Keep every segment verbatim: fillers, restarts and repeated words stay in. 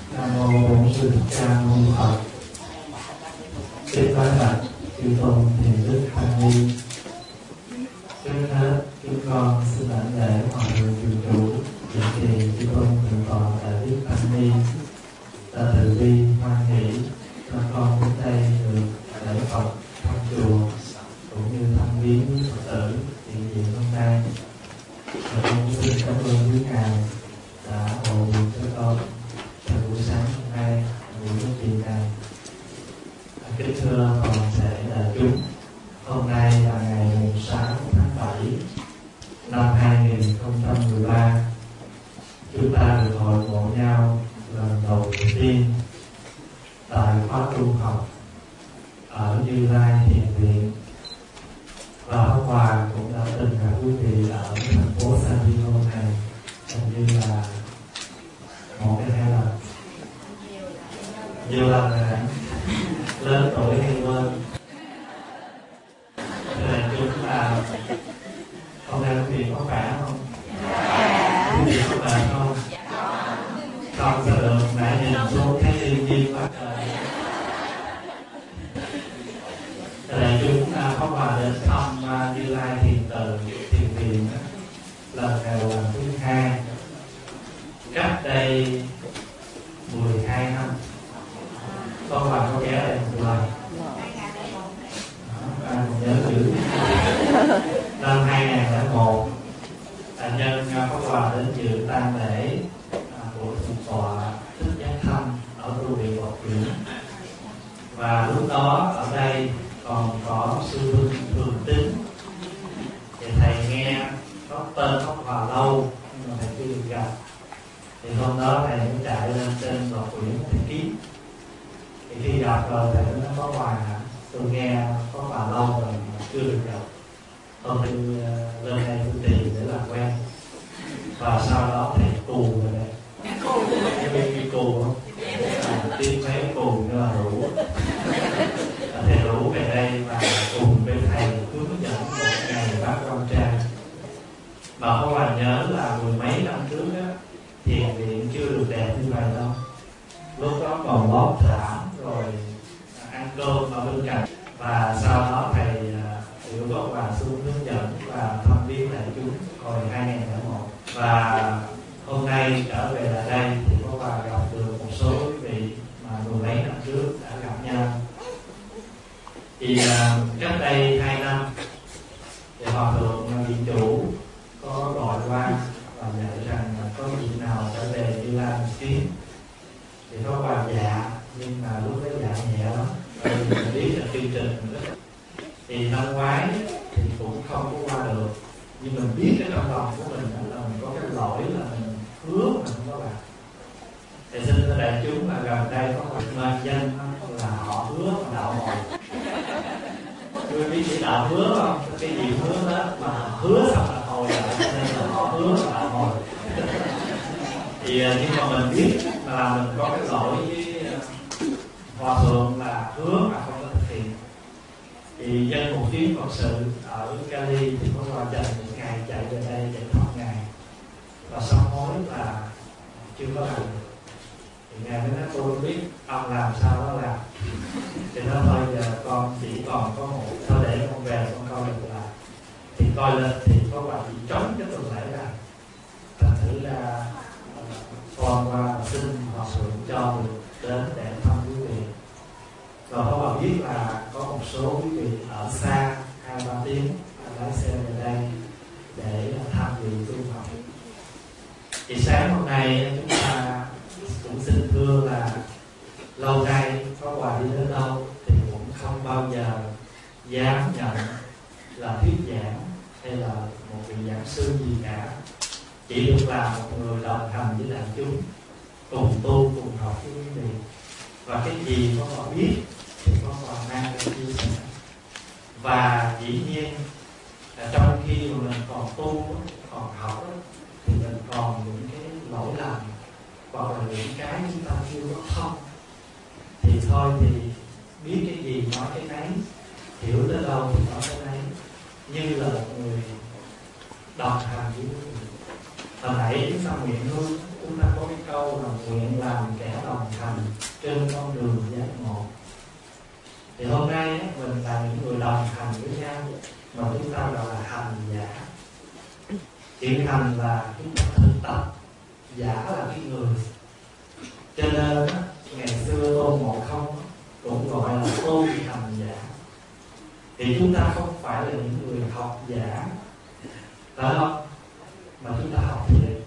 Nam mô Bổn Sư Thích Ca Mâu Ni Phật. Kính bái bạch chư tôn thiền đức tăng ni. Trước hết chúng con xin đảnh lễ hòa thượng trụ trụ diệu trì chư tôn thượng tọa đại đức tăng ni đã từ bi hoan hỷ cho con đến đây được lễ Phật thăm chùa cũng như thăm viếng Phật tử hiện diện hôm nay. Và con xin cảm ơn quý ngài đã hộ niệm cho con trong buổi sáng hôm nay, buổi nói chuyện này. Kính thưa toàn thể đại chúng, hôm nay là ngày sáu tháng bảy năm hai nghìn không trăm mười ba. Chúng ta được hội ngộ nhau lần đầu tiên tại khóa tu học ở Như Lai Thiền Viện. Và hôm qua cũng đã từng gặp quý vị ở thành phố San Diego này, hình như là một hay hai lần, nhiều lần rồi hả? Lớn tuổi hay quên? Thế là chúng là hôm nay quý vị có khỏe không? Quý vị có khỏe không? Không sao được, nãy nhìn xuống thấy thiên nhiên quá trời. Thế là chúng có quà đến thăm Như Lai Thiền Tự Thiền Viện lần này lần thứ hai, cách đây mười hai năm. Có quà có ghé đây một lần. Ai còn nhớ chữ năm hai nghìn không trăm lẻ một, đại nhân có quà đến dự tang lễ của thượng tọa Thích Giác Thâm ở tu viện Ngọc Viễn. Và lúc đó ở đây còn có sư Hương Thường Tín. Thì thầy nghe có tên có quà lâu nhưng mà thầy chưa được gặp. Thì hôm đó thầy cũng chạy lên trên Ngọc Viễn thầy kiếm. Thì khi gặp rồi thầy nói có quà hả? Tôi nghe có quà lâu rồi mà chưa được gặp. Hôm nay lên đây tôi tìm để làm quen. Và sau đó thầy cù rồi đây. Cái biết cái cù không? À, tiếng mấy cù như là rủ. Thầy rủ về đây và cùng bên thầy hướng dẫn một ngày bác quan trai. Mà có bạn nhớ là mười mấy năm trước á, thiền viện chưa được đẹp như vậy đâu. Lúc đó còn lót thảm rồi ăn cơm ở bên cạnh. Và sau đó thầy hiểu có bà xuống hướng dẫn và thăm viếng đại chúng hồi hai nghìn không trăm lẻ một. Và hôm nay trở về lại đây thì có bà gặp được một số quý vị mà mười mấy năm trước đã gặp nhau. Thì uh, cách đây hai năm thì hòa thượng viện chủ có gọi qua và dạy rằng có vị nào trở về Như Lai một chuyến. Thì có quà dạ, nhưng mà lúc đó dạ nhẹ lắm, bởi vì mình biết là chương trình rất. Thì năm ngoái thì cũng không có qua được, nhưng mình biết cái trong lòng của mình là mình có cái lỗi là mình hứa mà không có làm. Thì xin thưa đại chúng là gần đây có một mệnh danh là họ hứa và đạo hồi. Quý biết chỉ đạo hứa không? Cái gì hứa đó mà hứa xong là hồi lại, nên là họ hứa và đạo hồi. Thì nhưng mà mình biết là mình có cái lỗi với hòa thượng là hứa mà không có thực hiện. Thì dân một chuyến Phật sự ở Cali thì có qua dành những ngày chạy về đây để thăm ngài và sám hối là chưa có làm được. Thì ngài mới nói tôi không biết ông làm sao đó làm. Thì nói thôi giờ con chỉ còn có một, thôi để con về con coi được là. Thì coi lên thì có bà chỉ trống cái tuần lễ ra. Thành thử ra con qua xin hòa thượng cho được đến để thăm quý vị. Và có bà biết là có một số quý vị ở xa hai ba tiếng lái xe về đây để tham dự tu học. Thì sáng hôm nay chúng ta cũng xin thưa là lâu nay có quà đi đến đâu thì cũng không bao giờ dám nhận là thuyết giảng hay là một vị giảng sư gì cả. Chỉ được là một người đồng hành với đại chúng, cùng tu cùng học với quý vị. Và cái gì có họ biết thì có họ mang ra chia sẻ. Và dĩ nhiên là trong khi mà mình còn tu còn học thì mình còn những cái lỗi lầm hoặc là những cái chúng ta chưa có thông. Thì thôi thì biết cái gì nói cái nấy, hiểu tới đâu thì nói cái nấy, như là một người đồng hành với quý vị. Hồi nãy chúng ta nguyện hương chúng ta có cái câu là nguyện làm kẻ đồng hành trên con đường giác ngộ. Thì hôm nay mình là những người đồng hành với nhau, mà chúng ta gọi là hành giả. Chữ hành là chúng ta thực tập, giả là cái người. Cho nên ngày xưa Tôn Ngộ Không cũng gọi là tôn hành giả. Thì chúng ta không phải là những người học giả, phải không? Mà chúng ta học thiện.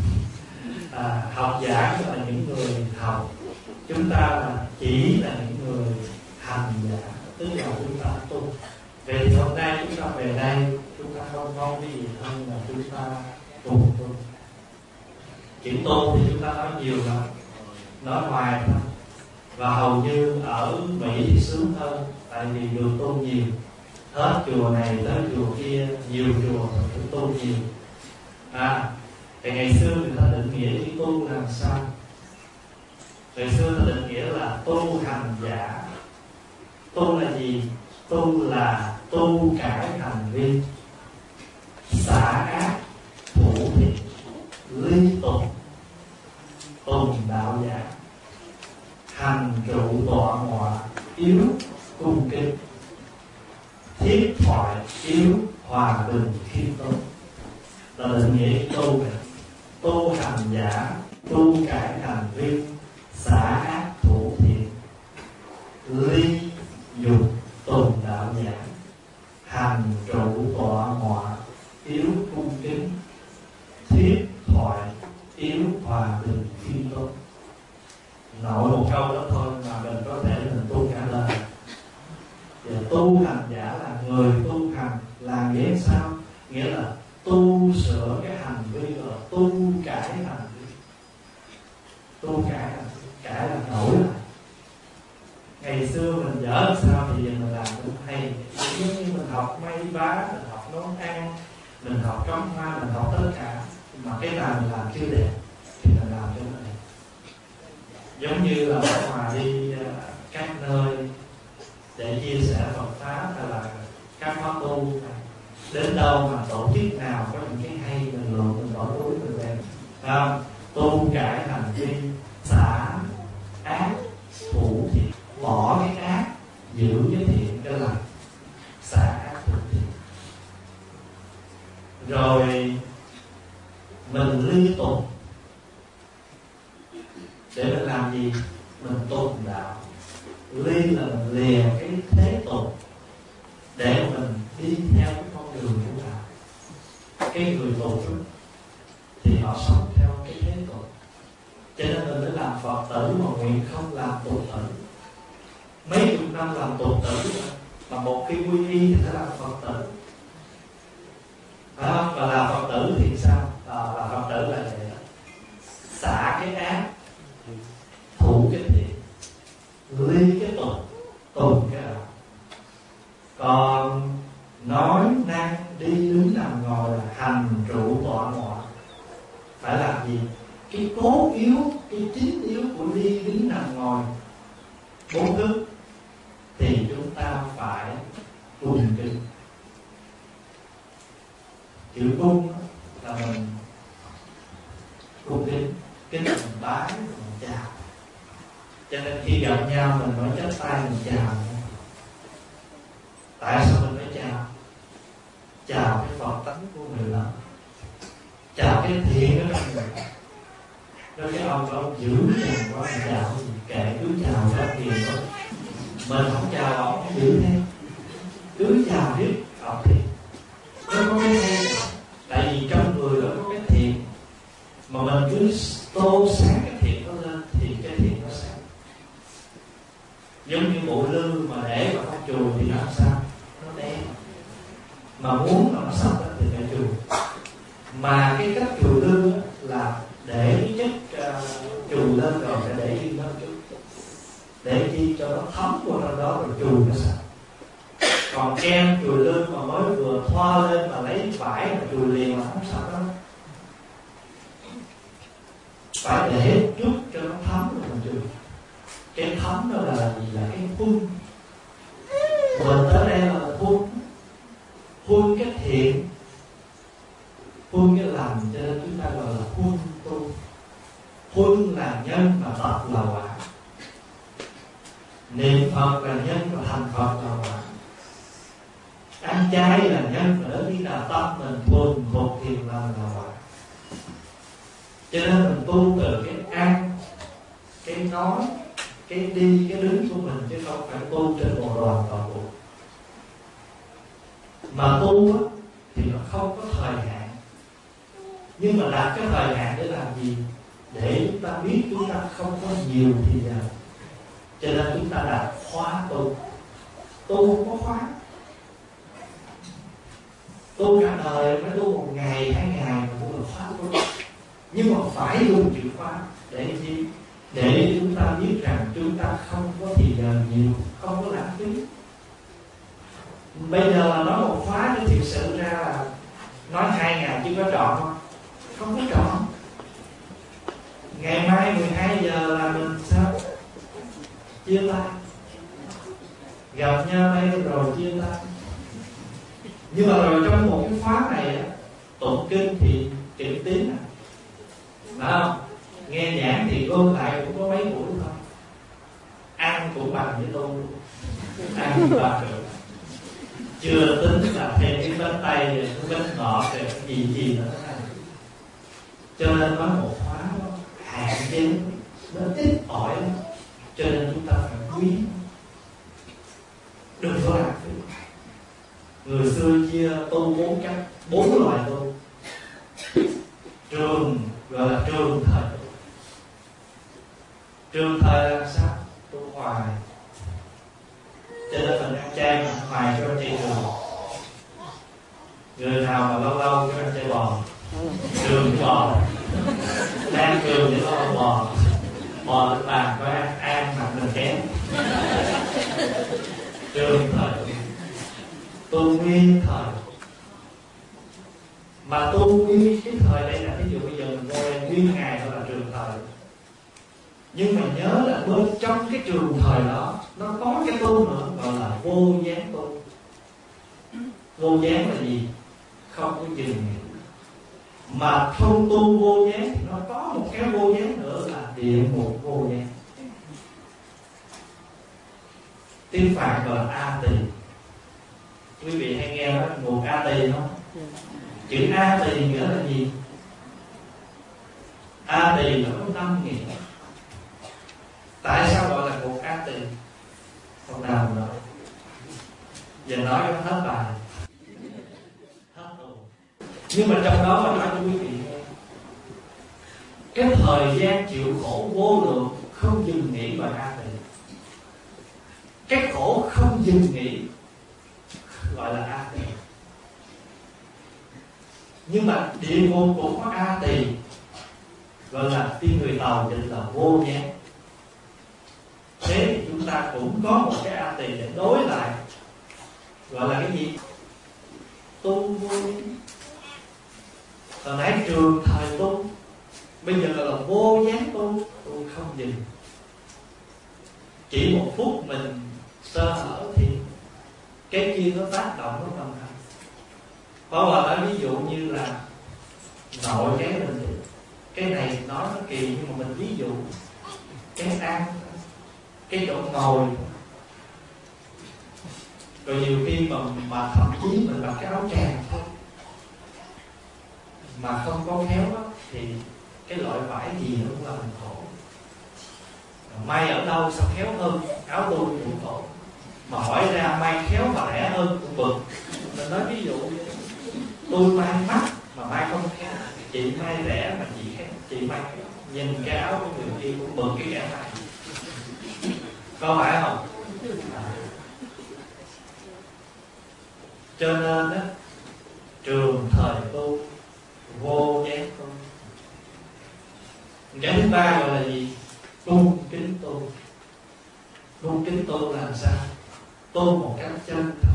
À, học giả là những người học, chúng ta là chỉ là những người hành giả, tức là chúng ta tu. Vậy thì hôm nay chúng ta về đây, chúng ta không mong cái gì hơn là chúng ta tu tu. Chữ tu thì chúng ta nói nhiều lắm, nói hoài thôi. Và hầu như ở Mỹ thì sướng hơn, tại vì được tu nhiều. Hết chùa này tới chùa kia, nhiều chùa cũng tu nhiều. À, thì ngày xưa người ta định nghĩa chữ tu làm sao? Ngày xưa ta định nghĩa là tu hành giả. Tu là gì? Tu là tu cải hành vi, xả ác, thủ thiện, ly tục, tùng đạo giả, hành trụ tọa ngọa, yếu cung kính, thiết thoại, yếu hòa bình khiêm tốn. Là định nghĩa tu này. Tu hành giả, tu cải hành vi, xả ác thủ thiện, ly dục tùng đạo giả, hành trụ tọa ngọa, yếu cung kính, thiết thoại, yếu hòa bình khiêm tốn. Nội một câu đó thôi mà mình có thể mình tu cả đời. Và tu hành giả là người tu hành, là nghĩa sao? Nghĩa là tu sửa cái hành vi, là tu cải hành vi. Tu cải hành vi, cải là đổi lại. Ngày xưa mình dở làm sao thì giờ mình làm cũng hay. Giống như mình học may vá, mình học nấu ăn, mình học cắm hoa, mình học tất cả. Mà cái nào mình làm chưa đẹp thì mình làm cho nó đẹp. Giống như là ở ngoài đi uh, các nơi để chia sẻ Phật pháp hay là các khóa tu, đến đâu mà tổ chức nào có những cái hay mình luận mình bỏ túi mình đem. À, tu cải hành vi, xả ác thủ thiện, bỏ cái ác giữ cái thiện cái lành, xả ác thủ thiện. Rồi mình liên tục để mình làm gì? Mình tôn đạo. Ly là mình lìa cái thế tục để mình đi theo cái con đường của đạo. Cái người tục thì họ sống theo cái thế tục, cho nên mình mới làm Phật tử mà nguyện không làm tục tử. Mấy chục năm làm tục tử mà một khi quy y thì phải làm Phật tử. À, và làm Phật tử thì sao? À, làm Phật tử là vậy đó. Xả cái ác, thủ cái thiện, ly cái tục, tùng cái đạo. Còn nói năng đi đứng nằm ngồi là hành trụ tọa ngọa. Phải làm gì? Cái cốt yếu, cái chính yếu của đi đứng nằm ngồi bốn thức thì chúng ta phải cung kính. Chữ cung là mình cung kính, kính là mình bái, mình chào. Cho nên khi gặp nhau mình phải chắp tay mình chào. Tại sao mình phải chào? Chào cái Phật tánh của người lớn, chào cái thiện của người lớn. Nói cái ông ông giữ dằn quá mình chào gì kệ, cứ chào ra tiền thôi. Mình không chào ông không giữ thêm, cứ chào biết ông thiện. Nó có cái hay, tại vì trong người đó có cái thiện, mà mình cứ tô sáng cái thiện nó lên thì cái thiện nó sáng. Giống như bộ lư mà để vào trong chùa thì làm sao? Nó đen. Mà muốn nó sạch thì phải chùa. Mà cái cách chùa lư là để cái chất uh, chùi lên rồi phải để yên nó chút, để chi cho nó thấm vào trong đó rồi chùi nó sạch. Còn kem chùi lưng mà mới vừa thoa lên mà lấy vải mà chùi liền mà không sạch đâu. Phải để chút cho nó thấm rồi mình chùi. Cái thấm đó là gì? Là cái phun. Mình tới đây là phun, phun cái thiện, phun cái lành, cho nên chúng ta gọi là phun tu. Huân là nhân mà Phật là quả. Niệm Phật là nhân và thành Phật là quả. Ăn chay là nhân mà đến khi nào tâm mình thuần phục thiền lành là quả. Cho nên mình tu từ cái ăn, cái nói, cái đi, cái đứng của mình, chứ không phải tu trên một đoàn toàn bộ. Mà tu á, thì nó không có thời hạn. Nhưng mà đặt cái thời hạn để làm gì? Để chúng ta biết chúng ta không có nhiều thì giờ. Cho nên chúng ta đặt khóa tu. Tu không có khóa. Tu cả đời mới tu một ngày, hai ngày mà cũng là khóa tu. Nhưng mà phải luôn chịu khóa. Để gì? Để chúng ta biết rằng chúng ta không có thì giờ nhiều, không có lãng phí. Bây giờ là nói một khóa thì thực sự ra là nói hai ngày chứ có trọn không? Không có trọn. Ngày mai mười hai giờ là mình sao? Chia tay. Gặp nhau đây rồi chia tay. Nhưng mà rồi trong một cái khóa này tụng kinh thì chữ tín à, phải không? Nghe giảng thì ôn lại cũng có mấy buổi thôi. Ăn cũng bằng với tôi, ăn cũng ba triệu. Chưa tính là thêm cái bánh tay rồi cái bánh ngọt rồi cái gì gì nữa. Cho nên nói một khóa nó hạn chế, nó ít ỏi lắm. Cho nên chúng ta phải quý, đừng có lãng phí. Người xưa chia tu bốn cách, bốn loại tu. Trường gọi là trường thời. Trường thời là sao? Tu hoài. Cho nên mình ăn chay mình hoài cho anh chay trường. Người nào mà lâu lâu cho anh chay bò, trường bò, đang trường để lo bò, bò lên bàn có ăn, ăn mặt mình kém. Trường thời. Tu nguyên thời. Mà tu nguyên cái thời đây là ví dụ bây giờ mình ngồi nguyên ngày thôi là trường thời. Nhưng mà nhớ là bên trong cái trường thời đó nó có cái tu nữa gọi là vô gián tu. Vô gián là gì? Không có dừng nghỉ. Mà không tu vô gián thì nó có một cái vô gián nữa là địa ngục vô gián. Tiếng Phạn gọi là A Tỳ. Quý vị hay nghe đó, ngục A Tỳ không? Chữ A Tỳ nghĩa là gì? A Tỳ nó có năm nghĩa. Tại sao gọi là ngục A Tỳ? Không nào nữa. Giờ nói cho hết bài. Hết rồi. Nhưng mà trong đó mà nói cho quý vị nghe, cái thời gian chịu khổ vô lượng không dừng nghỉ bằng A Tỳ. Cái khổ không dừng nghỉ gọi là A Tỳ. Nhưng mà địa ngục cũng có A Tỳ, gọi là tiên người tàu định là vô gián. Thế thì chúng ta cũng có một cái A Tỳ để đối lại, gọi là cái gì? Tu vô gián. Hồi nãy trường thời tu, bây giờ là vô gián tu, tu không dừng. Chỉ một phút mình sơ hở thì cái kia nó tác động nó tâm hành. Có là nói ví dụ như là nội cái mình, cái này nói nó kỳ nhưng mà mình ví dụ cái ăn, cái chỗ ngồi, rồi nhiều khi mà mà thậm chí mình mặc cái áo tràng thôi mà không có khéo đó, thì cái loại vải gì nó cũng là mình khổ. May ở đâu sao khéo hơn, áo tôi cũng khổ. Mà hỏi ra may khéo và rẻ hơn cũng bực. Mình nói ví dụ tôi may mắc mà may không khéo, chị may rẻ mà chị khéo, chị may khéo. Nhìn cái áo của người kia cũng bực cái kẻ này. Có phải không? À. Cho nên đó, trường thời tu, vô gián tu. Cái thứ ba gọi là gì? Cung kính tu. Cung kính tu là sao? Tu một cách chân thật.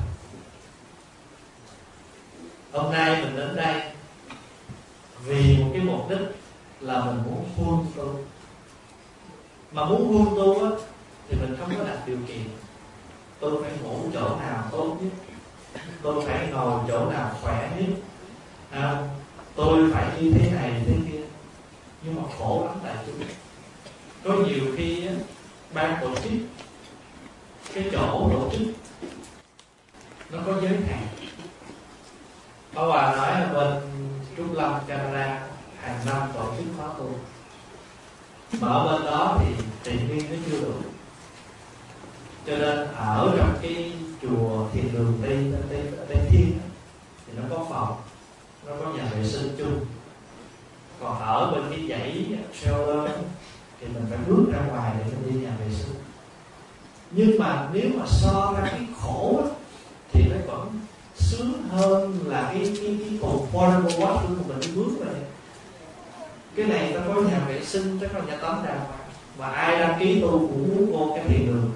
Hôm nay mình đến đây vì một cái mục đích là mình muốn huân tu. Mà muốn huân tu á thì mình không có đặt điều kiện. Tôi phải ngủ chỗ nào tốt nhất, tôi phải ngồi chỗ nào khỏe nhất, à, tôi phải như thế này thế kia. nhưng mà khổ lắm đại chúng. Có nhiều khi á, ban tổ chức, cái chỗ tổ chức nó có giới hạn. Bà Hòa nói là bên Trúc Lâm, Canada hàng năm tổ chức khóa tu, mà ở bên đó thì tiền nguyên nó chưa đủ, cho nên ở trong cái chùa Thiền Đường Tây Tây Tây Thiên thì nó có phòng, nó có nhà vệ sinh chung. Còn ở bên cái dãy trailer thì mình phải bước ra ngoài để mình đi nhà vệ sinh. Nhưng mà nếu mà so ra cái khổ thì nó vẫn sướng hơn là cái cái cái portable washroom của mình đi bước vậy. Cái này nó có nhà vệ sinh, nó có nhà tắm đàng hoàng, mà ai đăng ký tu cũng muốn vô cái thiền đường.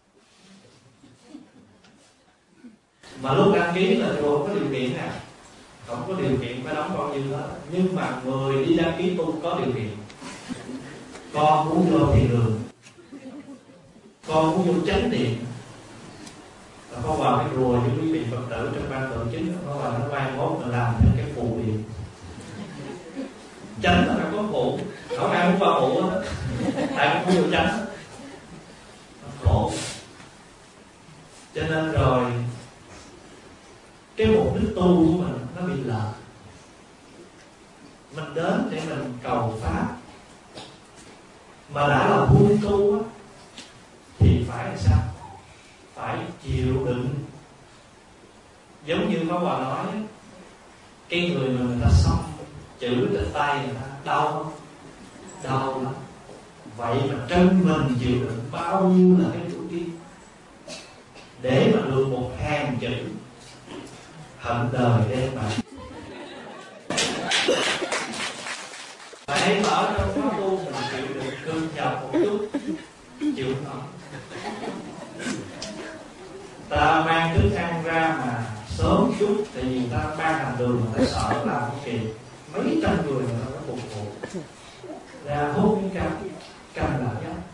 Mà lúc đăng ký là chùa không có điều kiện à, không có điều kiện phải đóng bao nhiêu hết. Nhưng mà người đi đăng ký tu có điều kiện. Con muốn vô thiền đường, con muốn vô chánh điện, có vào cái rùa với quý vị Phật tử trong ban tổ chức, có vào nó mai mốt là làm theo cái phù điện. Chánh là phải có phụ, không ai muốn vào phụ hết, ai cũng muốn vô chánh. Nó khổ. Cho nên rồi cái mục đích tu của mình nó bị lệch. Mình đến để mình cầu pháp, mà đã là vui tu á thì phải là sao? Phải chịu đựng. Giống như Pháp Hòa nói, cái người mà người ta xông chữ trên tay người ta đau không? Đau lắm. Vậy mà chân mình chịu đựng bao nhiêu là cái chủ kim để mà được một hàng chữ hận đời đem mà. Phải ở trong khóa tu mình chịu đựng cương nhập một chút, chịu nổi. Ta mang thức ăn ra mà sớm chút, tại vì ta ban hành đường mà ta sợ làm không kịp, mấy trăm người mà nó phục vụ ra hút miếng canh, canh là gắt.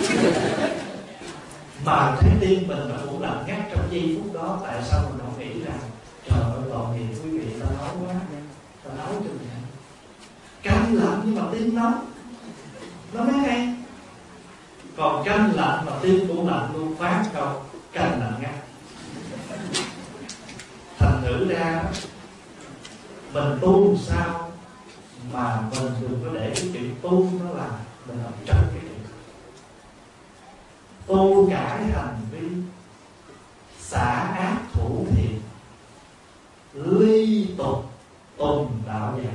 Mà trái tim mình nó cũng lạnh ngắt trong giây phút đó. Tại sao mình không nghĩ rằng trời ơi tội nghiệp quý vị, ta nấu quá, ta nấu cho mình canh lạnh nhưng mà tim nóng, nó mới hay. Còn canh lạnh mà tim cũng lạnh luôn, phán câu canh lạnh ngắt. Thành thử ra mình tu sao mà mình đừng có để cái chuyện tu nó làm mình làm trong cái chuyện tu. Cả cái hành vi xả ác thủ thiện, ly tục tùng đạo dạng.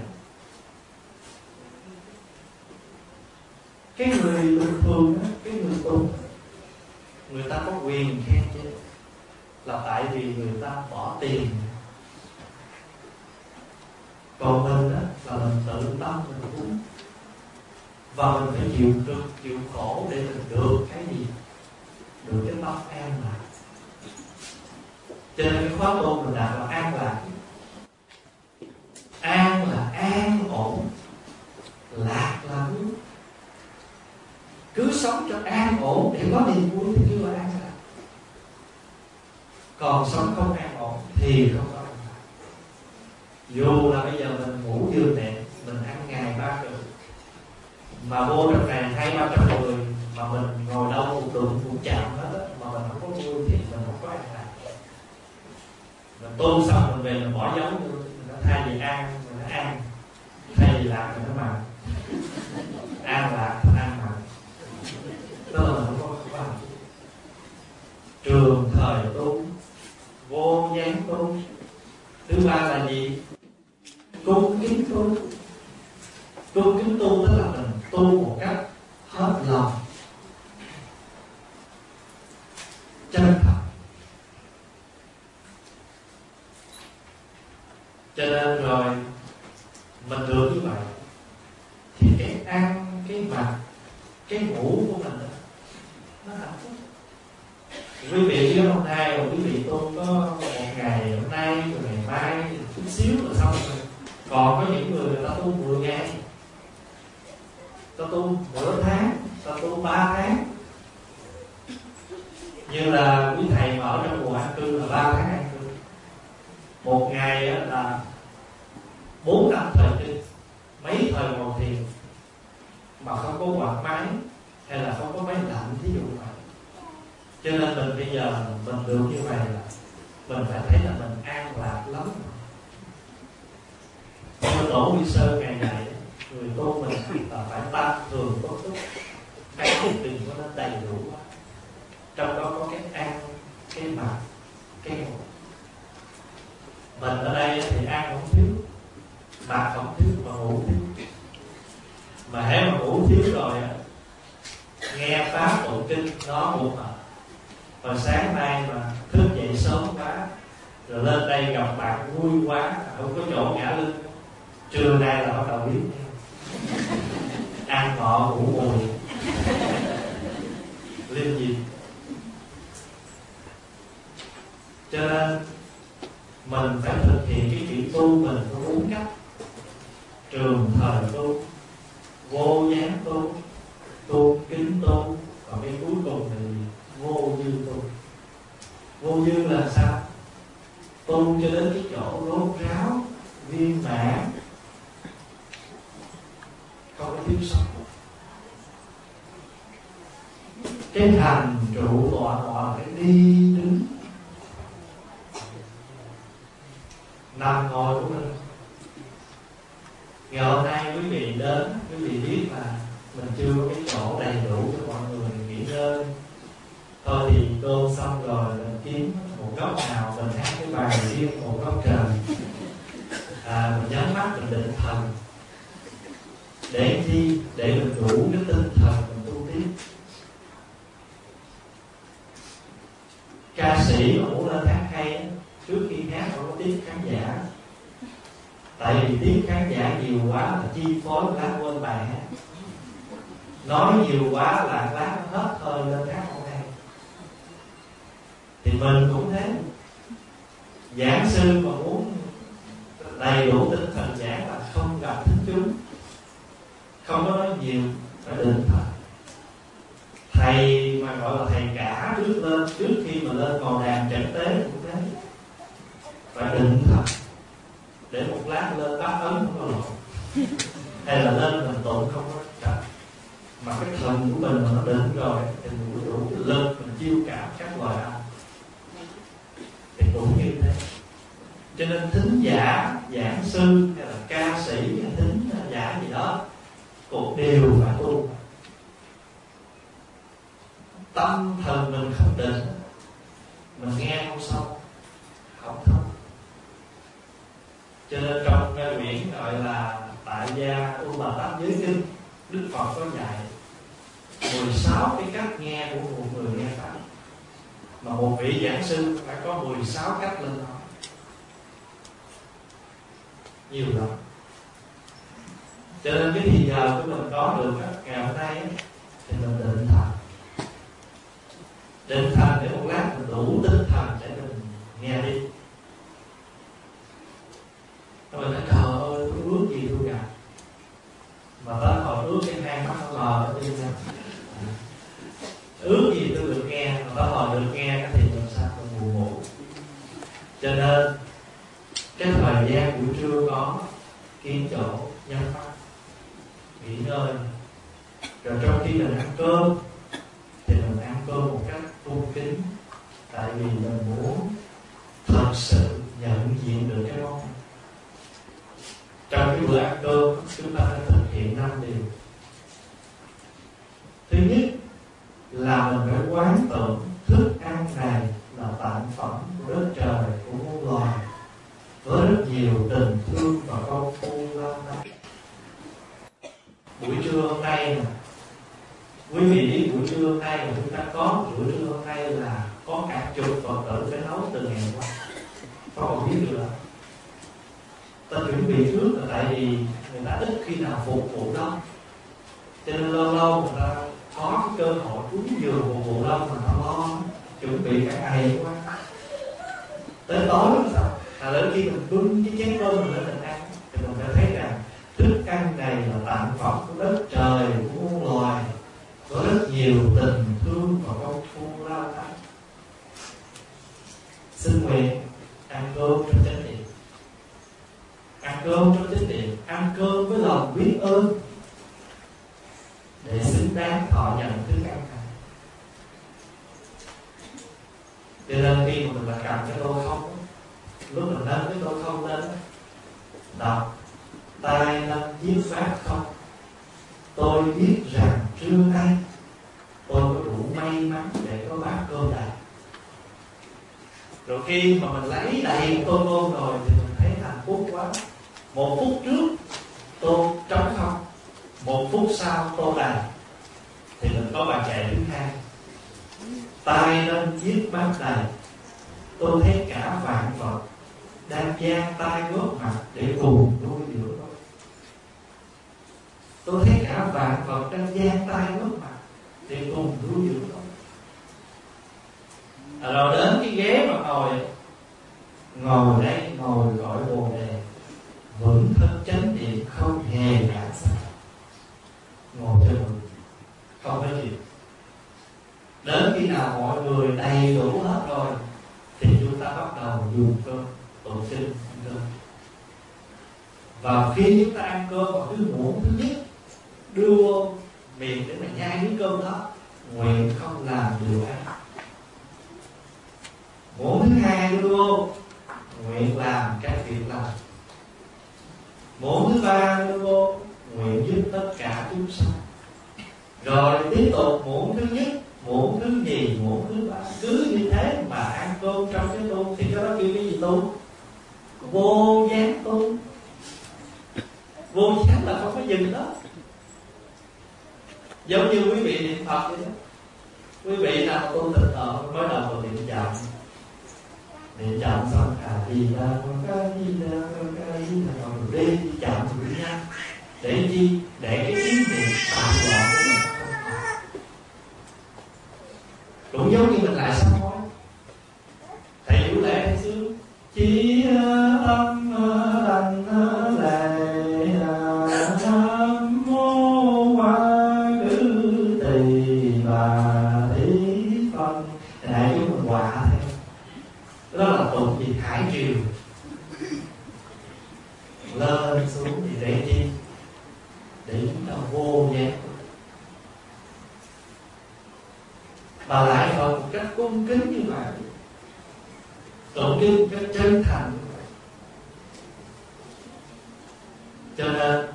Cái người bình thường đó, cái người tu, người ta có quyền khen chứ, là tại vì người ta bỏ tiền. Còn mình đó là mình tự tâm mình uống, và mình phải chịu cực, chịu khổ để mình được cái gì? Được cái tâm an lạc. Cho nên cái khóa tu mình đạt là an lạc. An là an ổn, lạc là vui. Cứ sống cho an ổn để có niềm vui thì kêu là an lạc. Còn sống không an ổn thì không có an lạc. Dù là bây giờ mình ngủ giường nệm, mình ăn ngày ba bữa, mà vô trong này hai ba trăm người, mà mình ngồi đâu một đường cũng chạm hết á, mà mình không có vui thì mình không có an lạc. Mình tu xong mình về mình bỏ dấu luôn, mình nói thay vì an mình nói an, thay vì lạc mình nói mặn, an lạc mình an mặn. Đó là mình không có không có hạnh phúc. Trường thời tu, vô gián tu. Thứ ba là gì? Cung kính tu. Cung kính tu tức là mình tu một cách hết lòng, chân thật. Cho nên rồi mình được như vậy thì cái ăn, cái mặc, cái ngủ của mình đó, nó hạnh phúc. Quý vị chứ hôm nay quý vị tu có một ngày hôm nay rồi ngày mai chút xíu là xong rồi. Còn có những người người ta tu mười ngày, ta tu nửa tháng, ta tu ba tháng. Như là quý thầy mà ở trong mùa an cư là ba tháng an cư, một ngày là bốn năm thời kinh, mấy thời ngồi thiền, mà không có quạt máy hay là không có máy lạnh, ví dụ vậy. Cho nên mình bây giờ mình được như vậy là mình phải thấy là mình an lạc lắm. Như Tổ Quy Sơ ngày dạy, người tu mình là phải tăng thường tốt túc, cái đừng có nó đầy đủ quá. Trong đó có cái ăn, cái mặc, cái ngủ. Mình ở đây thì ăn không thiếu, mặc không thiếu, mà ngủ thiếu. Mà hễ mà ngủ thiếu rồi nghe pháp tụng kinh nó cũng mệt. Hồi sáng nay mà thức dậy sớm quá rồi lên đây gặp bạn vui quá, không có chỗ ngã lưng, trưa nay là bắt đầu biết ăn ngọ ngủ bùi liên gì. Cho nên mình phải thực hiện cái chuyện tu mình có bốn cách: trường thời tu, vô gián tu, tu kính tu, và cái cuối cùng thì vô dư tu. Vô dư là sao? Tu cho đến cái chỗ rốt ráo, viên mãn, không có thiếu sót. Cái hành trụ tọa tọa phải đi đứng nằm ngồi của mình. Ngày hôm nay quý vị đến, quý vị biết là mình chưa có cái chỗ đầy đủ cho mọi người nghỉ ngơi. Thôi thì cơm xong rồi mình kiếm một góc nào mình hát cái bài riêng một góc trời, à, mình nhắm mắt mình định thần. Để chi? Để mình đủ cái tinh thần mình tu tiếp. Ca sĩ mà muốn lên hát hay, trước khi hát phải có tiếp khán giả. Tại vì tiếp khán giả nhiều quá là chi phối lát quên bài hát. Nói nhiều quá là lát hết hơi lên hát không hay. Thì mình cũng thế. Giảng sư mà muốn đầy đủ tinh thần giảng là không gặp thính chúng, không có nói nhiều, phải định thần. Thầy mà gọi là thầy cả trước lên, trước khi mà lên ngồi đàn trận tế cũng thế, phải định thần. Để một lát lên bát ấn không có lộn, hay là lên mình tụng không có chậm. Mà cái thần của mình mà nó định rồi thì mình đủ lên mình chiêu cảm các loài âm thì cũng như thế. Cho nên thính giả, giảng sư hay là ca sĩ hay thính giả gì đó cũng đều phải tu. Tâm thần mình không định, mình nghe không sâu, không thông. Cho nên trong cái quyển gọi là Tại Gia U Bà Tát Giới Kinh, Đức Phật có dạy mười sáu cái cách nghe của một người nghe pháp. Mà một vị giảng sư phải có mười sáu cách lên nói, nhiều lắm. Cho nên cái thì giờ của mình có được ngày hôm nay thì mình định thần. Định thần để một lát mình đủ tinh thần để mình nghe đi. Mình nói trời ơi, tôi ước gì tôi gặp. Mà tới hồi ước cái hai mắt nó lờ nó đi ra. Ước gì tôi được nghe, mà tới hồi được nghe thì làm sao tôi buồn ngủ. Cho nên cái thời gian buổi trưa có kiếm chỗ nhân pháp, nghỉ ngơi. Rồi trong khi mình ăn cơm thì mình ăn cơm một cách cung kính. Tại vì mình muốn thật sự nhận diện được cái món. Trong cái bữa ăn cơm chúng ta phải thực hiện năm điều. Thứ nhất là mình phải quán tưởng thức ăn này là tặng phẩm của đất trời, của muôn loài, với rất nhiều tình thương và công phu lao động. Buổi trưa hôm nay nè, quý vị biết buổi trưa hôm nay mà chúng ta có buổi trưa hôm nay là có cả chục Phật tử phải nấu từ ngày qua. Có còn biết được không? Ta chuẩn bị trước là tại vì người ta ít khi nào phục vụ đông, cho nên lâu lâu người ta có cái cơ hội cúng dường phục vụ đông mà ta lo chuẩn bị cả ngày quá. Tới tối sao? À, đến khi mình bưng cái chén cơm mình lên mình ăn thì mình phải thấy rằng thức ăn này là tặng phẩm của đất trời, của muôn loài, có rất nhiều tình thương và công phu lao động. Xin nguyện ăn cơm trong chánh niệm, ăn cơm trong chánh niệm, ăn cơm với lòng biết ơn. Cho nên khi mà mình là cầm cái tô không, lúc mình nâng cái tô không lên, đọc tay nâng chiếc phát không, tôi biết rằng trưa nay tôi có đủ may mắn để có bát cơm đầy. Rồi khi mà mình lấy đầy tô cơm rồi thì mình thấy hạnh phúc quá. Một phút trước tô trống không, một phút sau tô đầy, thì mình có bài kệ thứ hai: tay lên chiếc bát đầy, tôi thấy cả vạn vật đang giang tay góp mặt để cùng nuôi dưỡng tôi. Tôi thấy cả vạn vật đang giang tay góp mặt để cùng nuôi dưỡng tôi. À, rồi đến cái ghế mà ngồi, ngồi đây ngồi gọi bồ đề, vững thân chánh niệm không hề ngã sao. Ngồi cho mình không có gì. Đến khi nào mọi người đầy đủ hết rồi thì chúng ta bắt đầu dùng cơm, tụng kinh, ăn cơm. Và khi chúng ta ăn cơm vào cái muỗng thứ nhất đưa vô miệng để mà nhai miếng cơm đó, nguyện không làm điều ác. Muỗng thứ hai đưa vô, nguyện làm các việc lành. Muỗng thứ ba đưa vô, nguyện giúp tất cả chúng sanh. Rồi tiếp tục muỗng thứ nhất, muỗng thứ nhì, muỗng thứ ba, cứ như thế mà ăn cơm trong cái tu. Thì cái đó kêu cái gì tu? Vô gián tu. Vô gián là không có dừng đó. Giống như quý vị niệm Phật vậy đó. Quý vị nào tu tịnh ở mới đầu vào niệm chậm, niệm chậm xong à đi ra con ca đi ra con ca đi ra còn đi đi chậm rồi đi nhanh. Để chi? Để cái ý niệm tạm loạn của mình không còn. Cũng giống như mình lại sám hối. Thầy Vũ Lệ hay xưa chỉ tâm lành lệ nam mô hoa cử tỳ bà thí phân. Đại chúng mình hòa theo. Đó là tụng gì? Hải triều lên xuống thì để chi? Để chúng ta vô giác. Mà lại còn một cách cung kính như vậy, tụng kinh một cách chân thành như vậy. Cho nên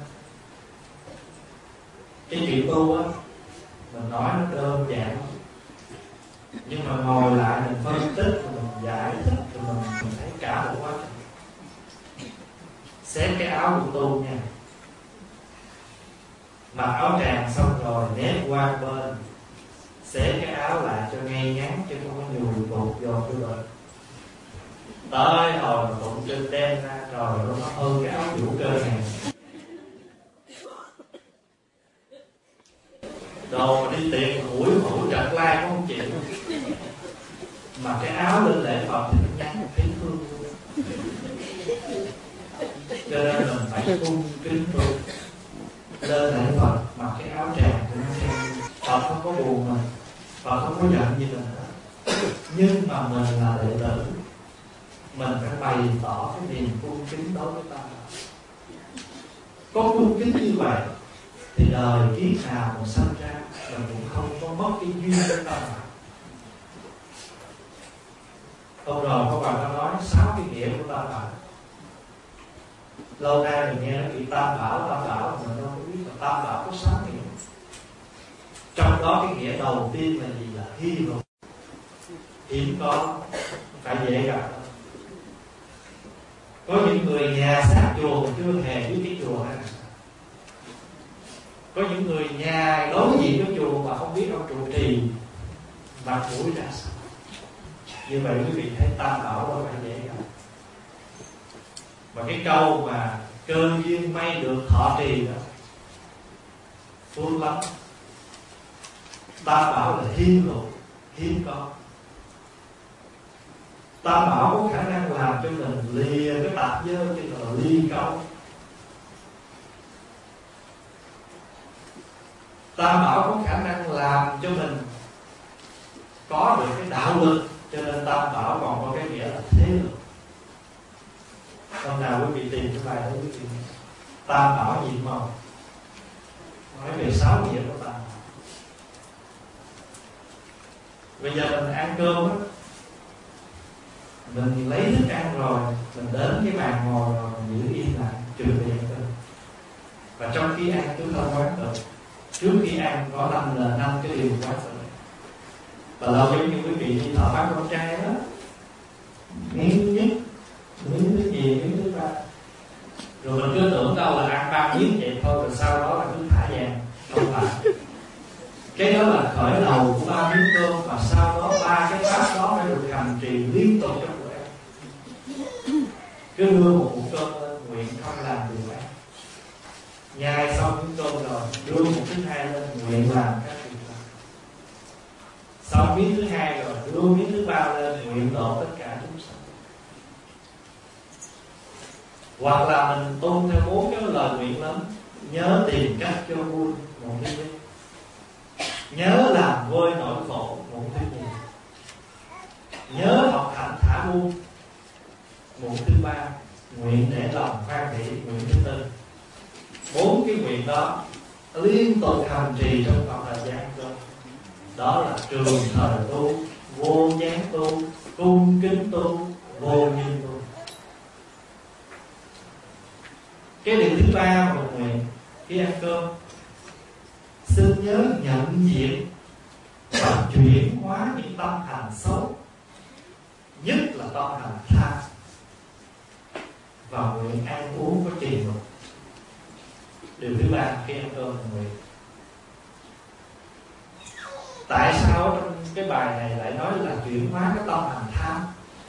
cái chuyện tu á, mình nói nó đơn giản, nhưng mà ngồi lại mình phân tích, mình giải thích, rồi mình, mình thấy cả một quá trình. Xé cái áo của tu nha, mặc áo tràng xong rồi nép qua bên, xé cái áo lại cho ngay ngắn chứ không có nhùi bột vô cái bên. Tới hồi mà tụng kinh đem ra rồi nó hơn cái áo vũ cơ này. Đồ mà đi tiệc mũi hủ trật lai cũng không chịu. Mà cái áo lên lễ Phật thì nó nhắn thấy thương luôn. Cho nên mình phải cung kính tu. Lên lễ Phật mặc cái áo tràng thì nó xem Phật không có buồn mình, Phật không có giận gì mình hết. Nhưng mà mình là đệ tử, mình phải bày tỏ cái niềm cung kính đối với ta. Có cung kính như vậy thì đời kiếp nào còn sanh ra mình cũng không có mất cái duyên với ta. Hôm rồi có bà có nói sáu cái nghĩa của ta bà. Lâu nay mình nghe nó bị tam bảo, tam bảo mình đâu có biết là tam bảo có sáu nghĩa. Trong đó cái nghĩa đầu tiên là gì? Là hy vọng. Hiếm có, phải dễ gặp. Có những người nhà sát chùa mà chưa hề biết cái chùa hay. Có những người nhà đối diện với chùa mà không biết ông trụ trì mặt mũi ra sao. Như vậy quý vị thấy tam bảo đó phải dễ gặp. Và cái câu mà cơ duyên may được thọ trì đó phun lắm. Tam bảo là hiếm lộ, hiếm có. Tam bảo có khả năng làm cho mình lìa cái tạp dơ chứ là ly câu. Tam bảo có khả năng làm cho mình có được cái đạo lực. Cho nên tam bảo còn có cái nghĩa là thế lực. Hôm nào quý vị tìm cái bài đó quý vị tam bảo nhiệm màu, nói về sáu nghĩa của tam bảo. Bây giờ mình ăn cơm á, Mình lấy thức ăn rồi, mình đến cái bàn ngồi rồi, mình giữ im lặng, chuẩn bị ăn cơm. Và trong khi ăn chúng ta quán tự. Trước khi ăn có năm là năm cái điều quán tự. Và lâu giống như quý vị đi thợ bán con trai đó, miếng thứ nhất, miếng thứ nhì, miếng thứ ba, rồi mình cứ tưởng đâu là ăn ba miếng vậy thôi, rồi sau đó là cứ thả vàng. Không phải. Cái đó là khởi đầu của ba miếng cơm, và sau đó ba cái bát đó phải được hành trì liên tục trong bữa ăn. Cứ đưa một muỗng cơm lên, nguyện không làm điều ác. Nhai xong miếng cơm rồi, đưa một thứ hai lên, nguyện làm các điều ác. Xong miếng thứ hai rồi, đưa miếng thứ ba lên, nguyện độ tất cả chúng sanh. Hoặc là mình tuân theo bốn cái lời nguyện lớn. Nhớ tìm cách cho vui, một thứ nhất. Nhớ làm vơi nỗi khổ, một thứ nhì. Nhớ học hành thả buông, một thứ ba. Nguyện để lòng khoan hỷ, nguyện thứ tư. Bốn cái nguyện đó liên tục hành trì trong khoảng thời gian đó. Đó là trường thời tu, vô gián tu, cung kính tu, vô nhân tu. Cái điều thứ ba mà một nguyện khi ăn cơm, xin nhớ nhận diện và chuyển hóa những tâm hành xấu, nhất là tâm hành tham, và nguyện ăn uống có trì luật. Điều thứ ba khi ăn cơm là nguyện. Tại sao trong cái bài này lại nói là chuyển hóa cái tâm hành tham?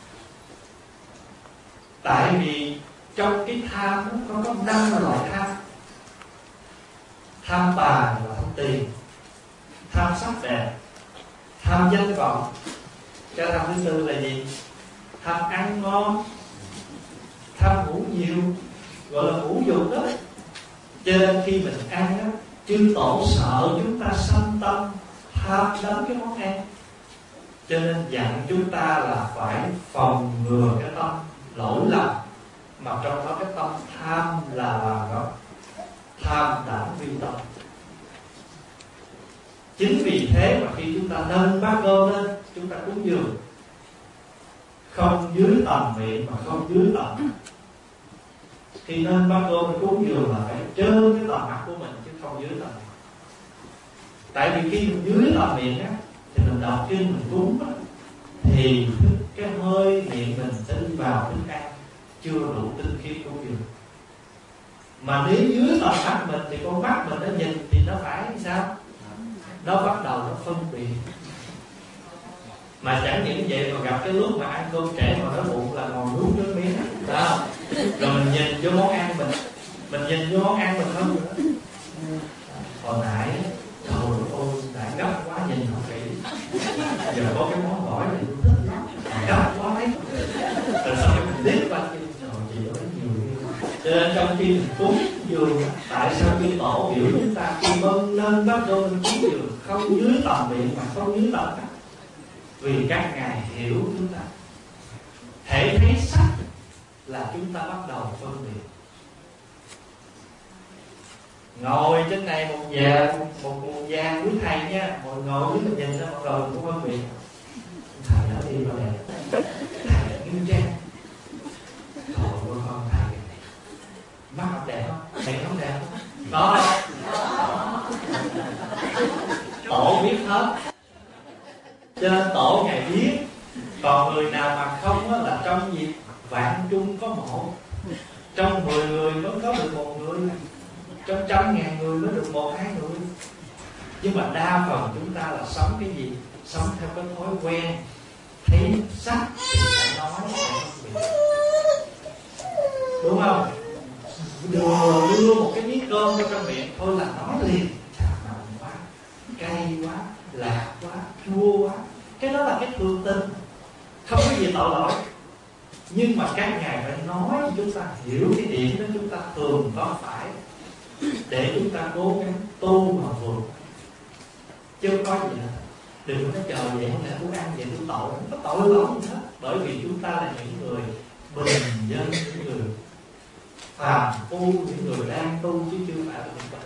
Tại vì trong cái tham nó có năm loại tham. Tham tài là tham tiền, tham sắc đẹp, tham danh vọng. Cái tham thứ tư là gì? Tham ăn ngon, tham ngủ nhiều, gọi là ngủ dục đó. Cho nên khi mình ăn á, chư tổ sợ chúng ta sanh tâm tham đắm cái món ăn, cho nên dặn chúng ta là phải phòng ngừa cái tâm lỗi lầm, mà trong đó cái tâm tham là vào đó, tham đẳng vi tâm. Chính vì thế mà khi chúng ta nâng bát cơm lên, chúng ta cúng dường không dưới tầm miệng mà không dưới tầm. Khi nâng bát cơm cúng dường là phải trên cái tầm mặt của mình chứ không dưới tầm. Tại vì khi mình dưới tầm miệng á, thì mình đọc kinh mình cúng á, thì cái hơi miệng mình sẽ đi vào thức ăn chưa đủ tinh khiết cúng dường. Mà nếu dưới tầm mắt mình thì con mắt mình nó nhìn thì nó phải sao? Nó bắt đầu nó phân biệt. Mà chẳng những vậy mà gặp cái lúc mà ăn cơm trễ mà nó bụng là ngồi nuốt nước miếng đó. Rồi mình nhìn vô món ăn mình, mình nhìn vô món ăn mình không nữa. Hồi nãy trời ơi đã gấp quá nhìn không kỹ. Giờ có cái món gỏi này tôi thích lắm, gấp quá đấy. Rồi sau mình liếc qua kia, trời chị ơi nhiều ghê. Cho nên trong khi mình cúng dường, tại sao khi tổ biểu chúng ta khi mân nâng bát cơm mình cúng dường không dưới tầm miệng mà không dưới tầm mắt? Vì các ngài hiểu chúng ta, thể thấy sắc là chúng ta bắt đầu phân biệt. Ngồi trên này một già một một già quý thầy nha, ngồi ngồi dưới mình nhìn ra một rồi cũng phân biệt. Thầy đó đi vào đẹp, thầy nghiêm trang. Thôi của con thầy này mắt không đẹp không? Thầy không đẹp không? Đó. Tổ biết hết. Cho nên tổ ngài biết. Còn người nào mà không á, là trong gì vạn trung có một, trong mười người mới có được một người, trong trăm ngàn người mới được một hai người. Nhưng mà đa phần chúng ta là sống cái gì? Sống theo cái thói quen, thấy sắc thì phải nói, phải không bị. Đúng không? Đưa, đưa một cái miếng cơm vào trong miệng thôi là nói liền, chà nồng quá, cay quá, lạc quá, chua quá. Cái đó là cái thường tình, không có gì tội lỗi. Nhưng mà các ngài phải nói cho chúng ta hiểu cái điểm đó chúng ta thường có phải, để chúng ta cố gắng tu mà vượt. Chứ không có gì hết. Đừng có nói chờ vậy không lẽ tôi ăn vậy tôi tội, không có tội lỗi gì hết. Bởi vì chúng ta là những người bình dân, những người phàm phu, những người đang tu chứ chưa phải là những bệnh.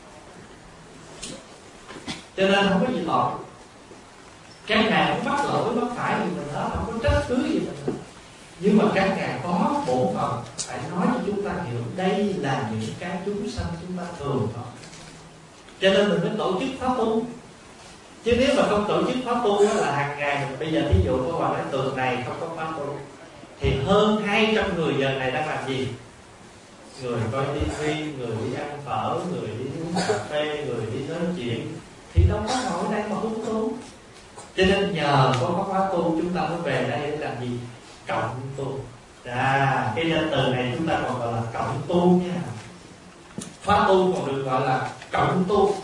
Cho nên không có gì lỗi. Cái nào cũng bắt lỗi, bắt phải gì mình đó, không có trách cứ gì mình. Nhưng mà các ngài có bổn phận phải nói cho chúng ta hiểu đây là những cái chúng sanh chúng ta thường có, cho nên mình mới tổ chức pháp tu. Chứ nếu mà không tổ chức pháp tu đó là hàng ngày mình, bây giờ thí dụ có vào cái tường này không có pháp tu thì hơn hai trăm người giờ này đang làm gì? Người coi tivi, người đi ăn phở, người đi uống cà phê, người đi nói chuyện, thì đâu có ngồi đây mà hút tu. Cho nên nhờ có khóa tu chúng ta mới về đây để làm gì? Cộng tu. À, cái danh từ này chúng ta còn gọi là cộng tu nha. Khóa tu còn được gọi là cộng tu.